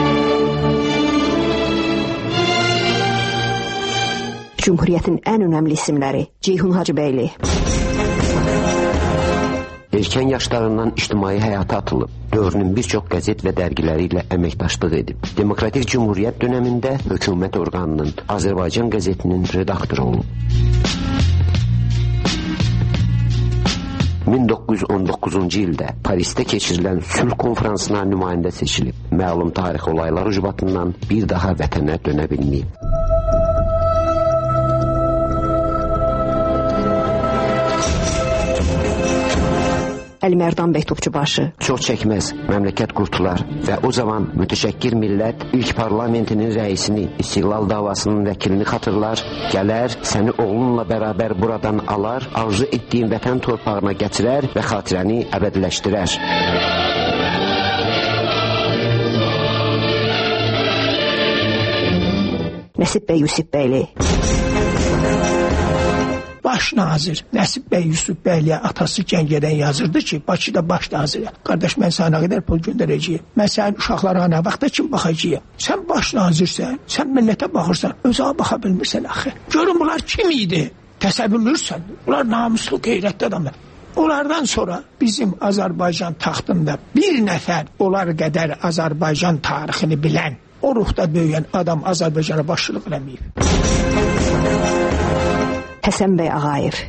Cümhuriyyətin ən önəmli isimləri Ceyhun Hacıbəyli. Erkən yaşlarından ictimai həyata atılıb, dövrünün bir çox qəzet və dərgiləri ilə əməkdaşlıq edib. Demokratik Cümhuriyyət dönəmində hökumət orqanının Azərbaycan qəzetinin redaktoru olub. 1919-cu ildə Parisdə keçirilən sülh konferansına nümayəndə seçilib. Məlum tarix olaylar ucbatından bir daha vətənə dönə bilməyib. Əlimərdan bəy Topçubaşı. Çox çəkməz, məmləkət qurtular və o zaman mütəşəkkir millət ilk parlamentinin rəisini, İstiqlal davasının vəkilini xatırlar, gələr, səni oğlunla bərabər buradan alar, arzu etdiyin vətən torpağına gətirər və xatirəni əbədiləşdirər. Nəsib bəy Yusif bəyli. Baş nazir Nəsib bəy Yusuf bəyliyə atası Gəngədən yazırdı ki, Bakıda baş nazirə. Qardaş, mən sana qədər pul göndərəcəyim. Mən sənin uşaqlara nə vaxtda kim baxacağım? Sən baş nazirsən, sən millətə baxırsan, özə baxa bilmirsən axı. Görün bunlar kim idi? Təsəvvürlürsən. Bunlar namuslu, qeyrətli adamlar. Onlardan sonra bizim Azərbaycan taxtında bir nəfər onlar qədər Azərbaycan tarixini bilən, o ruhda böyüyən adam Azərbaycana başçılıq eləməyib. Həsən bəy Ağayev.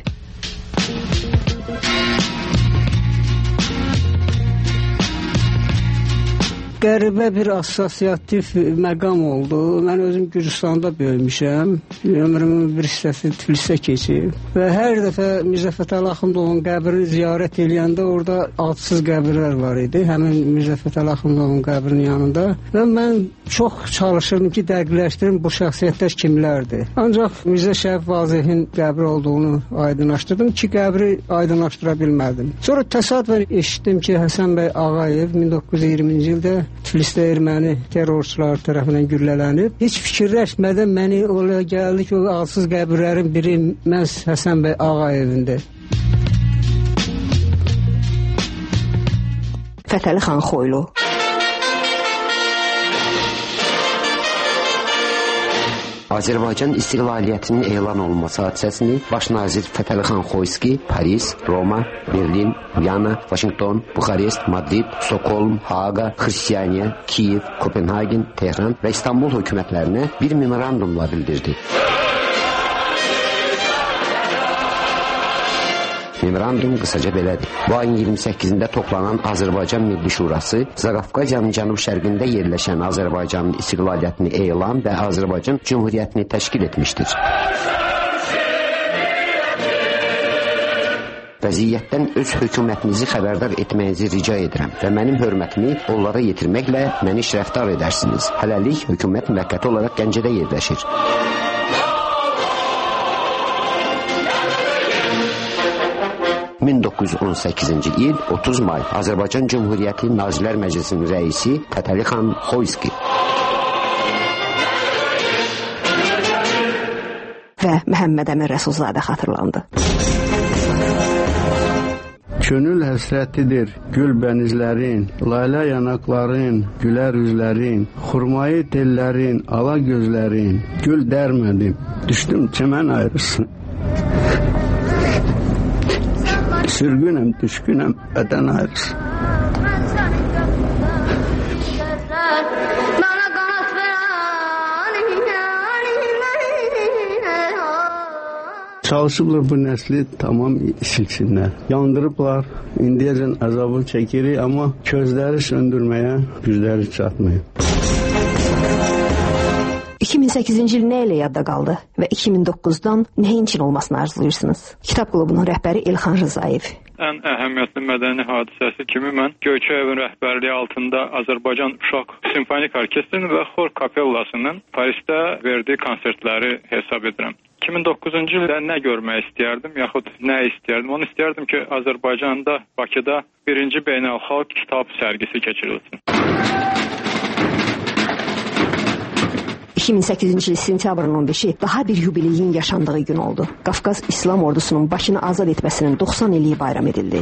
Qəribə bir assosiativ məqam oldu. Mən özüm Gürcüstanda böyümüşəm. Ömrümün bir hissəsi Tiflisdə keçib. Və hər dəfə Mirzə Fətəli Axundovun qəbrini ziyarət edəndə orada adsız qəbirlər var idi. Həmin Mirzə Fətəli Axundovun qəbrinin yanında. Və mən çox çalışırdım ki, dəqiqləşdirim bu şəxsiyyətlər kimlərdir. Ancaq Mirzə Şərif Vazehin qəbri olduğunu aydınlaşdırdım ki, qəbri aydınlaşdıra bilmədim. Sonra təsadüfən eşitdim ki, Həsən bəy Ağayev 1920-ci ildə Tiflisdə erməni terrorçular tərəfindən güllələnib. Heç fikirləşmədən məni oraya gəldi ki, o adsız qəbirlərin biri məhz Həsən bəy Ağayevindir. Fətəli xan Xoylu. Azərbaycan istiqlaliyyətinin elan olunması hadisəsini baş nazir Fətəli xan Xoyski Paris, Roma, Berlin, Viyana, Vaşinqton, Buxarest, Madrid, Stokholm, Haaga, Xristianiya, Kiyev, Kopenhagen, Tehran və İstanbul hökumətlərinə bir memorandumla bildirdi. Memorandum qısaca belədir. Bu ayın 28-də toplanan Azərbaycan Milli Şurası Zaqafqaziyanın cənub-şərqində yerləşən Azərbaycanın istiqlaliyyətini elan və Azərbaycan Cümhuriyyətini təşkil etmişdir. Vəziyyətdən öz hökumətinizi xəbərdar etməyinizi rica edirəm və mənim hörmətimi onlara yetirməklə məni şərəfdar edərsiniz. Hələlik hökumət müvəqqəti olaraq Gəncədə yerləşir. 1918-ci il 30 may Azərbaycan Cümhuriyyəti Nazirlər Məclisinin rəisi Fətəli xan Xoyski və Məhəmməd Əmin Rəsulzadə xatırlandı. Könül həsrətidir gül bənizlərin, layla yanaqların, gülər üzlərin, xurmayı tellərin, ala gözlərin, gül dərmədim, düşdüm çəmən ayrısın. Sürgünəm, düşkünəm, vətən ayrısın. Çalışıblar bu nəsli tamam silsinlər. Yandırıblar, indiyəcən əzabını çəkirik, amma közləri söndürməyə gücləri çatmıyor. 2008-ci il nə ilə yadda qaldı və 2009-dan nəyin üçün olmasını arzuluyursunuz? Kitab klubunun rəhbəri İlxan Rızayev. Ən əhəmiyyətli mədəni hadisəsi kimi mən Göyçayevin rəhbərliyi altında Azərbaycan Uşaq Simfonik Orkestrinin və Xor Kapellasının Parisdə verdiyi konsertləri hesab edirəm. 2009-cu ildə nə görmək istəyərdim, yaxud nə istəyərdim? Onu istəyərdim ki, Azərbaycanda, Bakıda birinci beynəlxalq kitab sərgisi keçirilsin. 2008-ci il sentyabrın 15-i daha bir yubileyin yaşandığı gün oldu. Qafqaz İslam ordusunun Bakını azad etməsinin 90 illiyi bayram edildi.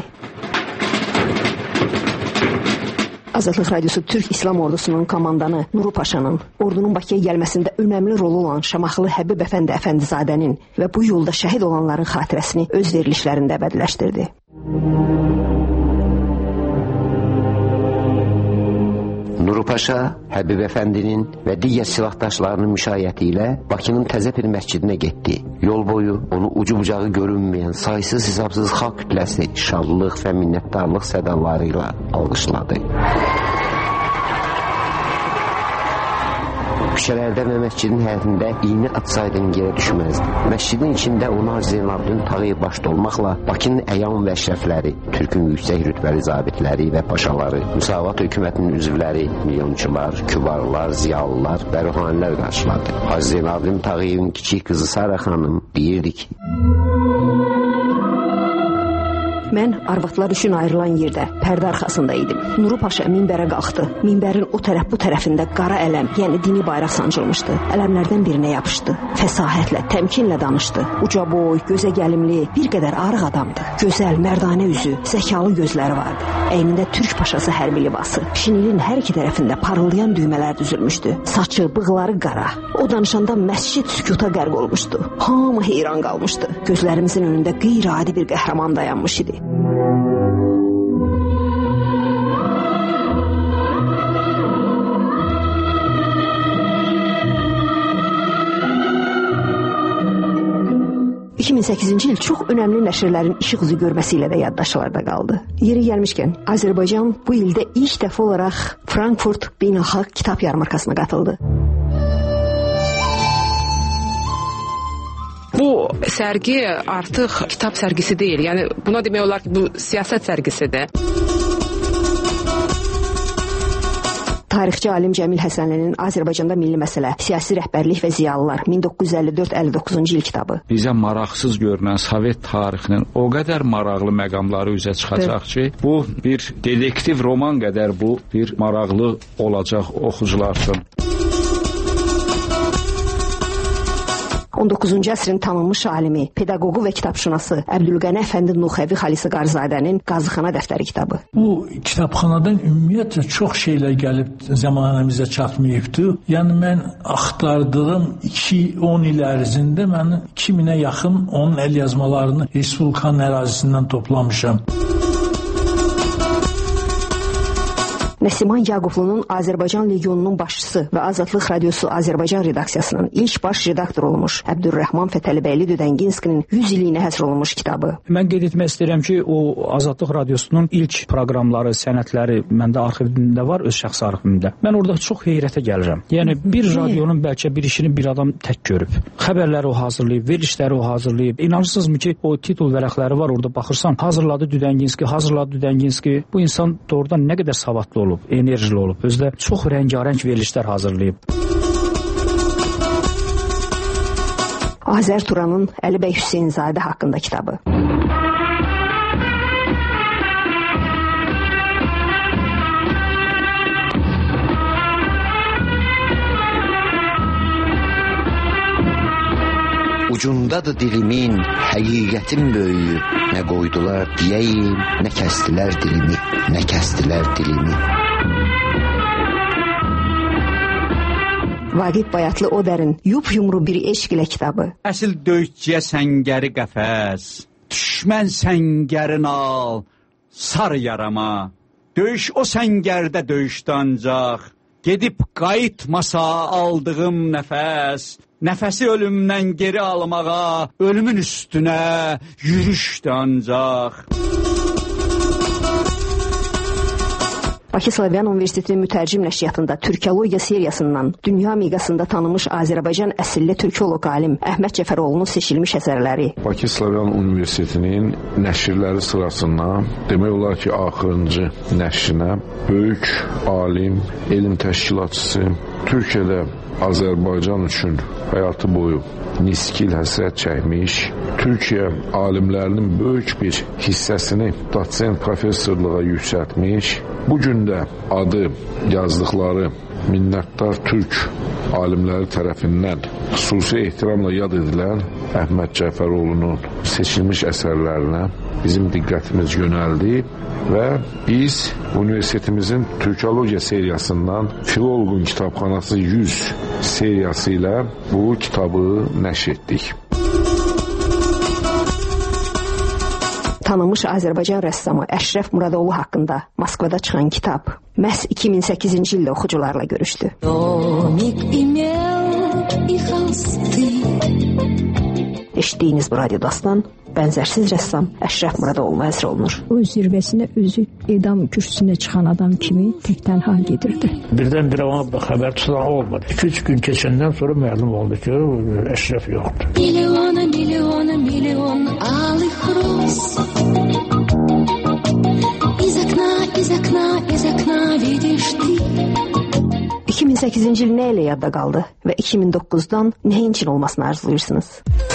Azadlıq Radiosu Türk İslam ordusunun komandanı Nuru Paşanın ordunun Bakıya gəlməsində önəmli rolu olan Şamaxılı Həbib Əfəndi Əfəndizadənin və bu yolda şəhid olanların xatirəsini öz verilişlərində əbədiləşdirdi. Nuru Paşa, Həbib Əfəndinin və digər silahdaşlarının müşayiəti ilə Bakının Təzəpir məscidinə getdi. Yol boyu onu ucu-bucağı görünməyən saysız hesabsız xalq kütləsi şadlıq və minnətdarlıq sədaları ilə alqışladı. Küçələrdə və məscidin həyətində iynə atsaydın yerə düşməzdi. Məscidin içində Onar Zeynalabdin Tağıyev başda olmaqla Bakının əyan və əşrəfləri, Türkün yüksək rütbəli zabitləri və paşaları, Müsavat hökumətinin üzvləri, milyonçular, kübarlar, ziyalılar və ruhanilər qarşıladı. Hacı Zeynalabdin Tağıyevin kiçik qızı Sara xanım deyirdi ki, mən arvadlar üçün ayrılan yerdə, pərdə arxasında idim. Nuru Paşa minbərə qalxdı. Minbərin o tərəf bu tərəfində qara ələm, yəni dini bayraq sancılmışdı. Ələmlərdən birinə yapışdı. Fəsahətlə, təmkinlə danışdı. Uca boy, gözə gəlimli, bir qədər arıq adamdı. Gözəl, mərdanə üzü, zəkalı gözləri vardı. Əynində Türk paşası hərbi libası. Şinilin hər iki tərəfində parıldayan düymələr düzülmüşdü. Saçı, bığları qara. O danışanda məscid sükuta qərq olmuşdu. Hamı heyran qalmışdı. Gözlərimizin önündə qeyri-adi bir qəhrəman dayanmış idi. ...2008-ci il çox önəmli nəşrlərin işıq üzü görməsi ilə də yaddaşlarda qaldı. Yeri gəlmişkən, Azərbaycan bu ildə ilk dəfə olaraq Frankfurt Beynəlxalq Kitab Yarmarkasına qatıldı. Bu sərgi artıq kitab sərgisi deyil. Yəni buna demək olar ki, bu siyasət sərgisidir. Tarixçi alim Cəmil Həsənlinin Azərbaycanda milli məsələ, siyasi rəhbərlik və ziyalılar 1954-59-cu il kitabı. Bizə maraqsız görünən Sovet tarixinin o qədər maraqlı məqamları üzə çıxacaq ki, bu bir dedektiv roman qədər bu bir maraqlı olacaq oxucular üçün. 19-cu əsrin tanınmış alimi, pedaqoqu və kitabşünası Əbdülqəni Əfəndi Nuxəvi Xalisi Qarzadənin Qazıxana dəftəri kitabı. Bu kitabxanadan ümumiyyətlə çox şeylər gəlib zamanımıza çatmayıbdı. Yəni mən axtardığım 2-10 il ərzində mən 2000-ə yaxın onun əl yazmalarını Respublikanın ərazisindən toplamışam. Nəsiman Yaquflunun Azərbaycan Legionunun başçısı və Azadlıq Radiosu Azərbaycan redaksiyasının ilk baş redaktoru olmuş Əbdürrəhman Fətəlibəyli Düdənginskinin 100 illiyinə həsr olunmuş kitabı. Mən qeyd etmək istəyirəm ki, o Azadlıq Radiosunun ilk proqramları, sənədləri məndə arxivimdə var, öz şəxsi arxivimdə. Mən orada çox heyrətə gəlirəm. Yəni bir radionun bəlkə bir işini bir adam tək görüb. Xəbərləri o hazırlayıb, verilişləri o hazırlayıb. İnanırsınızmı ki, o titul vərəqləri var orada baxırsan, hazırladı Düdənginski. Bu insan doğrudan nə qədər savadlı olub, enerjili olub. Özdə çox rəngarəng verilişlər hazırlayıb. Azər Turanın Əli bəy Hüseynzadə haqqında kitabı. Ucundadır dilimin, həqiqətin böyüyü. Nə qoydular deyəyim, nə kəstilər dilimi, nə kəstilər dilimi. Vaqif Bayatlı Odər'in Yup-yumru bir eşq ilə kitabı. Əsil döyüşçüyə səngəri qəfəs, düşmən səngərin al, sar yarama. Döyüş o səngərdə döyüşdə ancaq, gedib qayıtmasa aldığım nəfəs, nəfəsi ölümdən geri almağa, ölümün üstünə yürüşdə ancaq. Bakı Slavyan Universitetinin mütərcim nəşriyyatında türkologiya seriyasından dünya miqyasında tanınmış Azərbaycan əsilli türkoloq alim Əhməd Cəfəroğlu'nun seçilmiş əsərləri. Bakı Slavyan Universitetinin nəşrləri sırasında demək olar ki, axırıncı nəşrinə böyük alim, elm təşkilatçısı, Türkiyədə Azərbaycan üçün həyatı boyu niskil həsrət çəkmiş, Türkiyə alimlərinin böyük bir hissəsini doçent professorluğa yüksəltmiş, bu gün də adı yazdıqları minnətdar türk alimləri tərəfindən xüsusi ehtiramla yad edilən Əhməd Cəfəroğlu'nun seçilmiş əsərlərinə bizim diqqətimiz yönəldi və biz universitetimizin türkologiya seriyasından Filoloqun Kitabxanası 100 seriyası ilə bu kitabı nəşr etdik. Tanınmış Azərbaycan rəssamı Əşrəf Muradoğlu haqqında Moskvada çıxan kitab məhz 2008-ci ildə oxucularla görüşdü. Eşitdiyiniz bu radio dastan bənzərsiz rəssam Əşrəf Muradoğlu həsr olunur. O zirvəsinə özü edam kürsüsünə çıxan adam kimi tək-tənha gedirdi. Birdən-birə ona xəbər tutan olmadı. 2-3 gün keçəndən sonra məlum oldu ki, Əşrəf yoxdur. Milyon alых роз. Из окна видишь ты. 2008-ci il nə ilə yadda qaldı və 2009-dan nəyin üçün olmasını arzulayırsınız?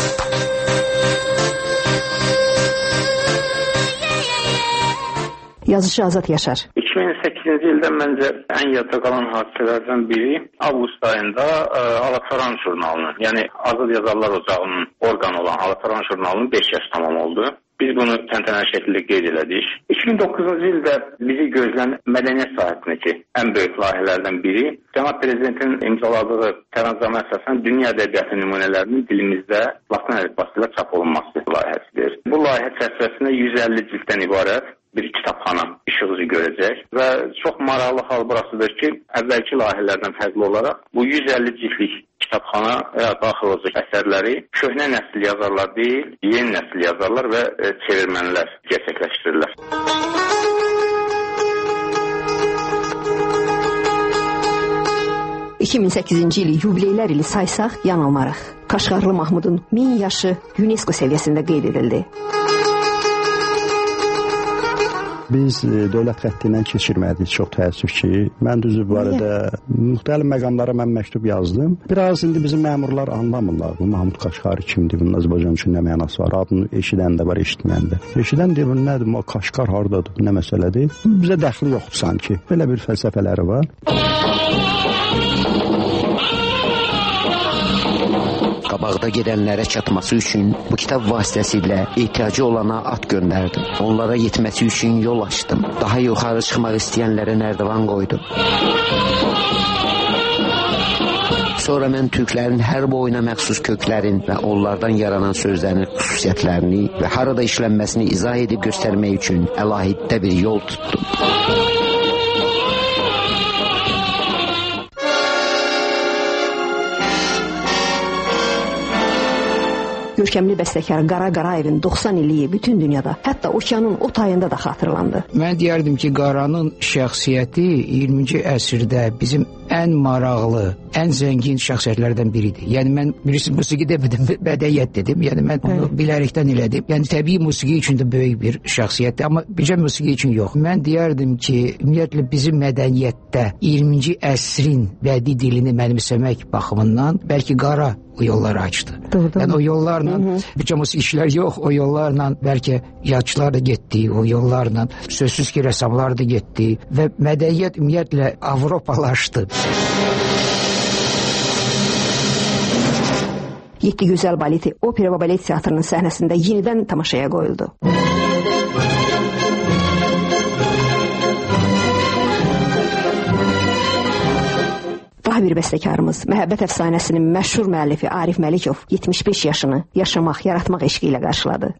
Yazıcı Azad Yaşar. 2008-ci ildə məncə ən yadda qalan hadisələrdən biri avqust ayında Alataran jurnalının, yəni Azad Yazarlar Ocağının orqanı olan Alataran jurnalının 5 yaş tamam oldu. Biz bunu təntənəli şəkildə qeyd elədik. 2009-cu ildə bizi gözlən mədəniyyət sahəsindəki ən böyük layihələrdən biri Cənab Prezidentin imzaladığı sərəncama əsasən dünya ədəbiyyatı nümunələrinin dilimizdə Latın əlifbası ilə çap olunması layihəsidir. Bu layihə çərçivəsində 150 cilddən ibarət bir kitabxana işığı görəcək və çox maraqlı hal burasıdır ki, əvvəlki layihələrdən fərqli olaraq bu 150 cildlik kitabxana daxil olacaq əsərləri köhnə nəsil yazarlar deyil, yeni nəsil yazarlar və çevirmənlər gerçəkləşdirirlər. ...2008-ci ili yubileylər ili saysaq yanılmarıq. Qaşqarlı Mahmudun 1000 yaşı UNESCO səviyyəsində qeyd edildi. Biz dövlət xətti ilə keçirmədik, çox təəssüf ki. Mən düzü bu arada müxtəlif məqamlara mən məktub yazdım. Biraz indi bizim məmurlar anlamırlar. Bu Mahmud Qaşqari kimdir, bunun Azərbaycan üçün nə mənası var? Adını eşidən də var, eşitməyən də. Eşidən deyir, bu nədir, bu Qaşqar hardadır, bu nə məsələdir? Bizə dəxli yoxdur sanki. Belə bir fəlsəfələri var. Qabaqda gedənlərə çatması üçün bu kitab vasitəsilə ehtiyacı olana at göndərdim. Onlara yetməsi üçün yol açdım. Daha yuxarı çıxmaq istəyənlərə nərdivan qoydum. Sonra mən türklərin hər boyuna məxsus köklərin və onlardan yaranan sözlərin xüsusiyyətlərini və harada işlənməsini izah edib göstərmək üçün əlahiddə bir yol tutdum. Görkəmli bəstəkar Qara Qarayevin 90 illiyi bütün dünyada, hətta okeanın o tayında da xatırlandı. Mən deyərdim ki, Qaranın şəxsiyyəti 20-ci əsrdə bizim ən maraqlı, ən zəngin şəxsiyyətlərdən biridir. Yəni mən birisi musiqidə bədəiyyət dedim. Yəni mən onu bilərəkdən elədim. Yəni təbii musiqi üçün də böyük bir şəxsiyyətdir, amma bircə musiqi üçün yox. Mən deyərdim ki, ümumiyyətlə bizim mədəniyyətdə 20-ci əsrin bədii dilini mənimsəmək baxımından bəlkə Qara o yolları açdı. Yəni o yollarla bircə musiqiçilər yox, o yollarla bəlkə yazıçılar da getdi, o yollarla sözsüz ki, rəssamlar da getdi və mədəniyyət ümumiyyətlə Avropalaşdı. 7 Gözəl baleti opera və balet teatrının səhnəsində yenidən tamaşaya qoyuldu. Daha bir bəstəkarımız, Məhəbbət əfsanəsinin məşhur müəllifi Arif Məlikov 75 yaşını yaşamaq, yaratmaq eşqi ilə qarşıladı.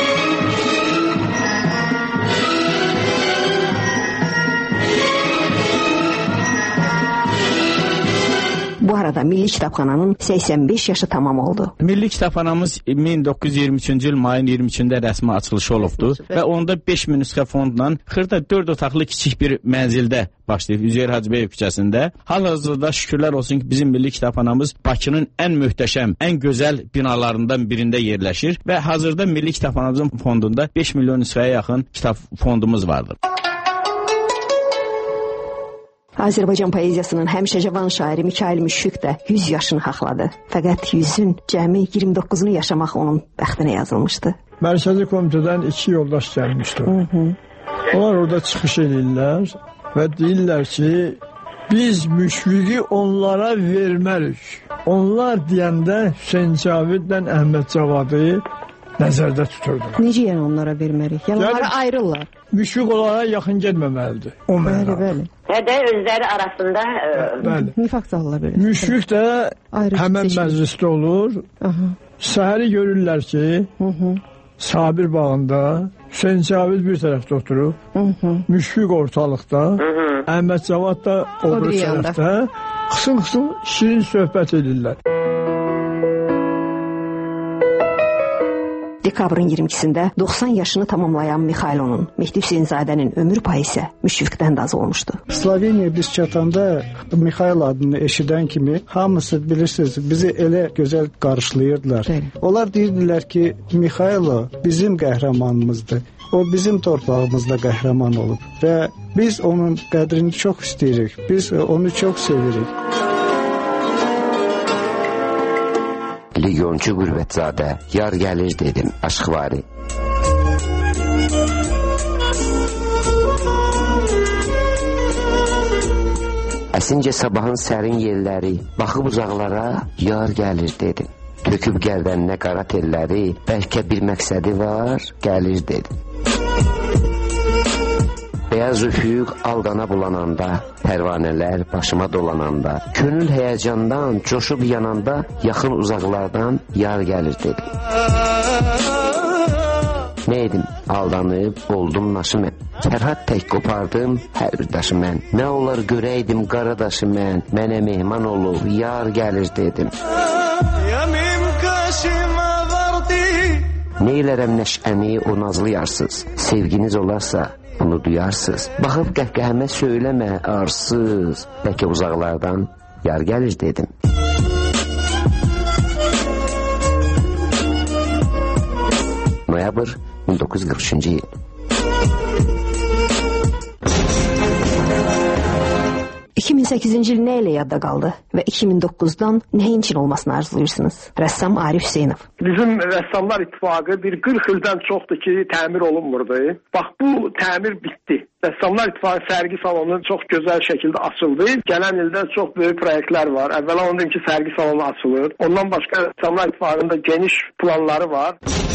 Bu arada Milli Kitabxananın 85 yaşı tamam oldu. Milli Kitabxanamız 1923-cü il mayın 23-də rəsmi açılışı olubdu və onda 5000 nüsxə fondla xırda 4 otaqlı kiçik bir mənzildə başlayıb Üzeyir Hacıbəyev küçəsində. Hal-hazırda şükürlər olsun ki, bizim Milli Kitabxanamız Bakının ən möhtəşəm, ən gözəl binalarından birində yerləşir və hazırda Milli Kitabxanamızın fondunda 5 milyon nüsxəyə yaxın kitab fondumuz vardır. Azərbaycan poeziyasının həmişəcavan şairi Mikayıl Müşfiq də 100 yaşını haqladı. Fəqət 100-ün cəmi 29-unu yaşamaq onun bəxtinə yazılmışdı. Mərkəzi komitədən 2 yoldaş gəlmişdi. Onlar orada çıxış edirlər və deyirlər ki, biz Müşfiqi onlara vermərik. Onlar deyəndə Hüseyn Cavidlə Əhməd Cavadı nəzərdə tuturdular. Necə yəni onlara vermərik? Yəni onlara ayrılırlar. Müşfiq onlara yaxın getməməlidir. O mənada. Bəli. Və də özləri arasında nifaq salırlar belə. Müşfiq də həmən məclisdə olur. Səhəri görürlər ki, Sabir bağında Hüseyn Cavid bir tərəfdə oturub, Müşfiq ortalıqda, Əhməd Cavad da o bir tərəfdə xısın-xısın şirin söhbət edirlər. Dekabrın 22-sində 90 yaşını tamamlayan Mixailonun, Mehdi Hüseynzadənin ömür payı isə Müşfiqdən də az olmuşdu. Sloveniya biz çatanda Mixail adını eşidən kimi hamısı bilirsiniz bizi elə gözəl qarşılayırdılar. Onlar deyirdilər ki, Mixailo bizim qəhrəmanımızdır. O bizim torpağımızda qəhrəman olub və biz onun qədrini çox istəyirik. Biz onu çox sevirik. Legionçu Qürbətzadə, yar gəlir dedim, aşqvari. Əsince sabahın sərin yerləri, baxıb uzaqlara, yar gəlir dedim. Töküb gərdəninə qara telləri, bəlkə bir məqsədi var, gəlir dedim. Beyaz üfüq alqana bulananda, pərvanələr başıma dolananda, könül həyəcandan coşub yananda, yaxın uzaqlardan yar gəlir dedim. Nə edim? Aldanıb, oldum naşı mən. Fərhad tək qopardım, hər bir daşı mən. Nə olar görəydim qaradaşı mən, mənə mehman olub, yar gəlir dedim. Neylərəm nəşəni o nazlı yarsız, sevginiz olarsa, bunu duyarsız. Baxıb qəhqəhəmə söyləmə arsız. Bəlkə uzaqlardan yar gəlir dedim. Noyabr 1943-cü il. 2008-ci il nə ilə yadda qaldı və 2009-dan nəyin üçün olmasını arzulayırsınız? Rəssam Arif Hüseynov. Bizim Rəssamlar İttifaqı bir 40 ildən çoxdur ki, təmir olunmurdu. Bax, bu təmir bitdi. Rəssamlar İttifaqı sərgi salonu çox gözəl şəkildə açıldı. Gələn ildə çox böyük proyektlər var. Əvvəla onu deyim ki, sərgi salonu açılır. Ondan başqa Rəssamlar İttifaqında geniş planları var.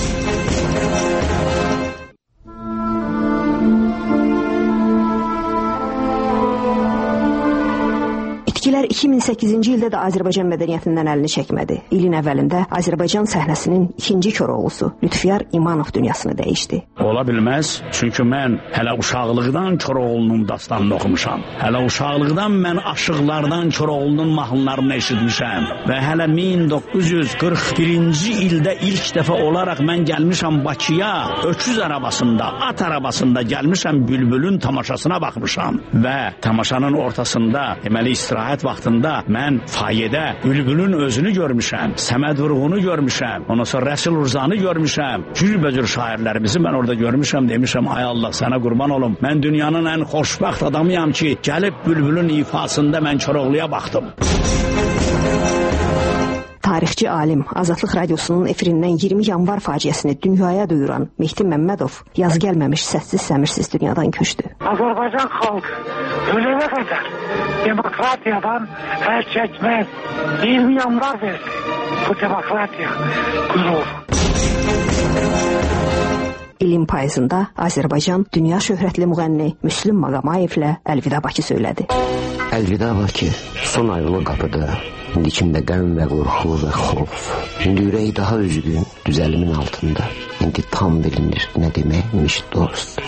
İtkilər 2008-ci ildə də Azərbaycan mədəniyyətindən əlini çəkmədi. İlin əvvəlində Azərbaycan səhnəsinin ikinci Koroğlusu Lütfiyar İmanov dünyasını dəyişdi. Ola bilməz, çünki mən hələ uşaqlıqdan Koroğlunun dastanını oxumuşam. Hələ uşaqlıqdan mən aşıqlardan Koroğlunun mahnılarını eşitmişəm. Və hələ 1941-ci ildə ilk dəfə olaraq mən gəlmişəm Bakıya, öküz arabasında, at arabasında gəlmişəm Bülbülün tamaşasına baxmışam. Və tamaşanın ortasında, deməli istirahət vaxtında mən fayedə Bülbülün özünü görmüşəm, Səməd Vurğunu görmüşəm, ondan sonra Rəsul Urzanı görmüşəm, cürbəcür şairlərimizi mən orada görmüşəm, demişəm, ay Allah sənə qurban olum, mən dünyanın ən xoşbəxt adamıyam ki, gəlib Bülbülün ifasında mən Koroğluya baxdım. Tarixçi alim Azadlıq Radiosunun efirindən 20 yanvar faciəsini dünyaya duyuran Mehdi Məmmədov yaz gəlməmiş səssiz-səmirsiz dünyadan köçdü. Azərbaycan xalq ölənə qədər demokratiyadan əl çəkməz 20 yanvar verdi. bu demokratiya qurur. İlin payızında Azərbaycan dünya şöhrətli müğənni Müslüm Maqamayevlə Əlvida Bakı söylədi. Əlvida Bakı, son ayrılı qapıda, indi içimdə qəm və qorxu və xof. İndi ürək daha üzgün, düzəlimin altında. İndi tam bilinir nə deməkmiş dost.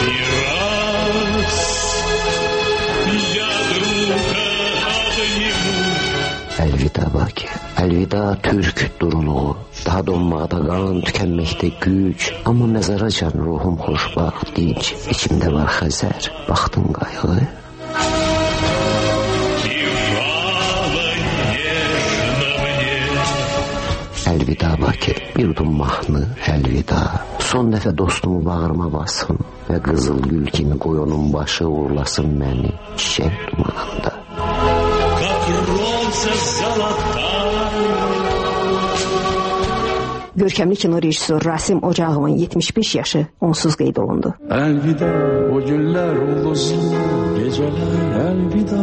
Əlvida Bakı, əlvida türk duruluğu. Daha donmaqda qan, tükənməkdə güc. Amma məzaracan ruhum xoşbaxt, dinc. İçimdə var xəzər, baxdın qayğı. Əlvida Bakı, bir udum mahnı, əlvida. Son dəfə dostumu bağrıma basın və qızıl gül kimi qoy onun başı uğurlasın məni çiçək dumanında. Görkəmli kino rejissor Rasim Ocağovun 75 yaşı onsuz qeyd olundu. Əlvida o günlər uluzun gecələr, əlvida.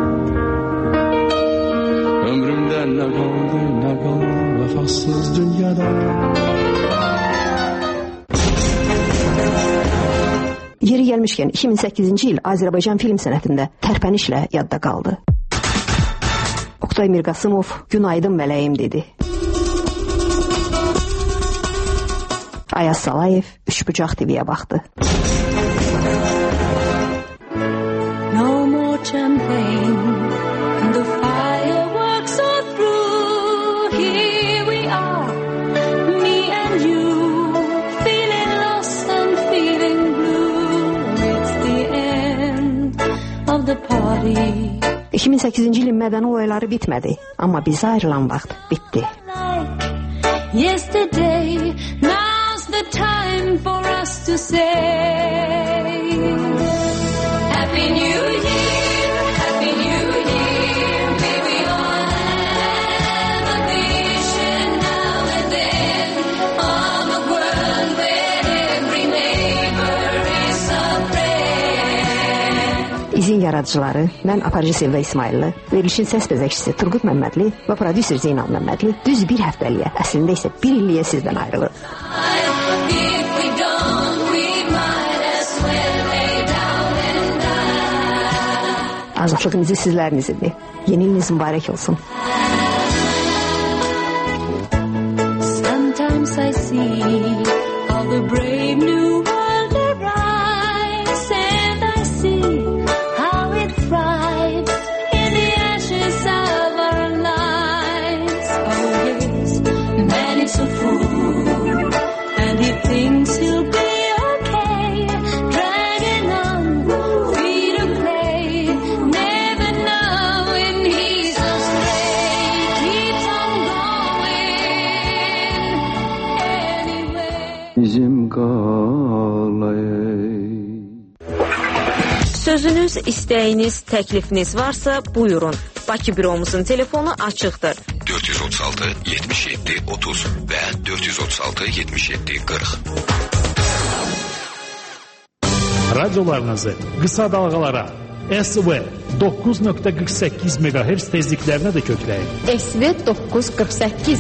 Ömrümdən nə qaldı vəfasız dünyada. Yeri gəlmişkən 2008-ci il Azərbaycan film sənətində tərpənişlə yadda qaldı. Oktay Mirqasımov günaydın mələyim dedi. Ayaz Salayev Üçbucaq TV-yə baxdı. No more champagne and the fireworks are through. Here we are, me and you, feeling lost and feeling blue. It's the end of the party. 2008-ci ilin mədəni olayları bitmədi, amma bizə ayrılan vaxt bitdi. Yesterday, now's the time for us to say Happy New Year, Happy New Year. May we all have a vision now and then of a world where every neighbor is a friend. İzin yaradıcıları, mən aparıcı Sevda İsmailli, verilişin səs bəzəkçisi Turqut Məmmədli və prodüser Zeynal Məmmədli düz bir həftəliyə, əslində isə bir illiyə sizdən ayrılır. Azadlığınızı sizlərinizdir. Yeni iliniz mübarək olsun. Sometimes I see how the brave new world arise, and I see how it thrives in the ashes of our lives. Oh yes, man is a fool, and he thinks he'll be okay, dragging on, free to play, never knowing he's astray, keeps on going anyway. Bizim qalay. Sözünüz, istəyiniz, təklifiniz varsa buyurun. Bakı büromuzun telefonu açıqdır. 436 77 30 və 436 77 40. Radiolarınızı qısa dalğalara SV 9.48 MHz tezliklərinə də kökləyin. SV 948.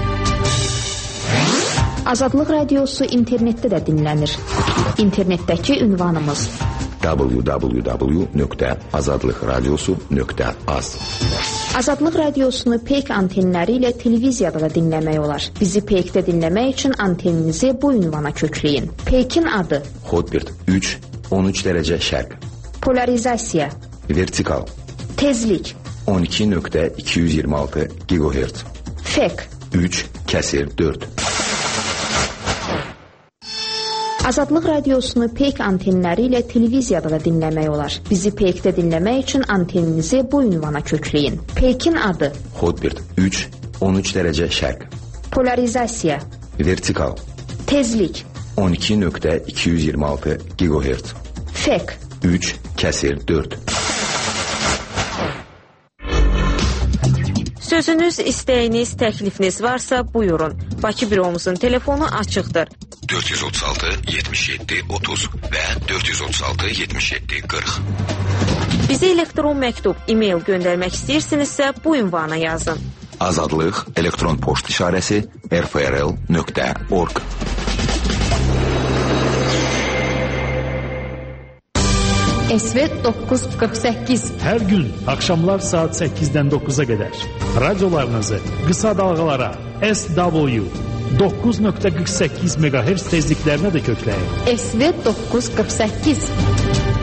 Azadlıq radiosu internetdə də dinlənir. İnternetdəki ünvanımız www.azadlıqradiosu.az. Azadlıq radiosunu peyk antenləri ilə televiziyada da dinləmək olar. Bizi peykdə dinləmək üçün anteninizi bu ünvana kökləyin. Peykin adı Hotbird 3 13 dərəcə şərq. Polarizasiya. Vertikal. Tezlik 12.226 GHz. Fek 3/4. Azadlıq radiosunu peyk antenləri ilə televiziyada da dinləmək olar. Bizi peykdə dinləmək üçün anteninizi bu ünvana kökləyin. Peykin adı Hotbird 3 13 dərəcə şərq. Polarizasiya. Vertikal. Tezlik 12.226 GHz. Fek 3/4. Sözünüz, istəyiniz, təklifiniz varsa buyurun. Bakı büromuzun telefonu açıqdır. 436 77 30 və 436 77 40. Bizə elektron məktub, e-mail göndərmək istəyirsinizsə bu ünvana yazın. Azadlıq elektron poçt işarəsi rfrl.org. SV 948. Hər gün axşamlar saat 8-dən 9-a qədər radiolarınızı qısa dalğalara SW 9.48 MHz tezliklərinə də kökləyin. SV 948.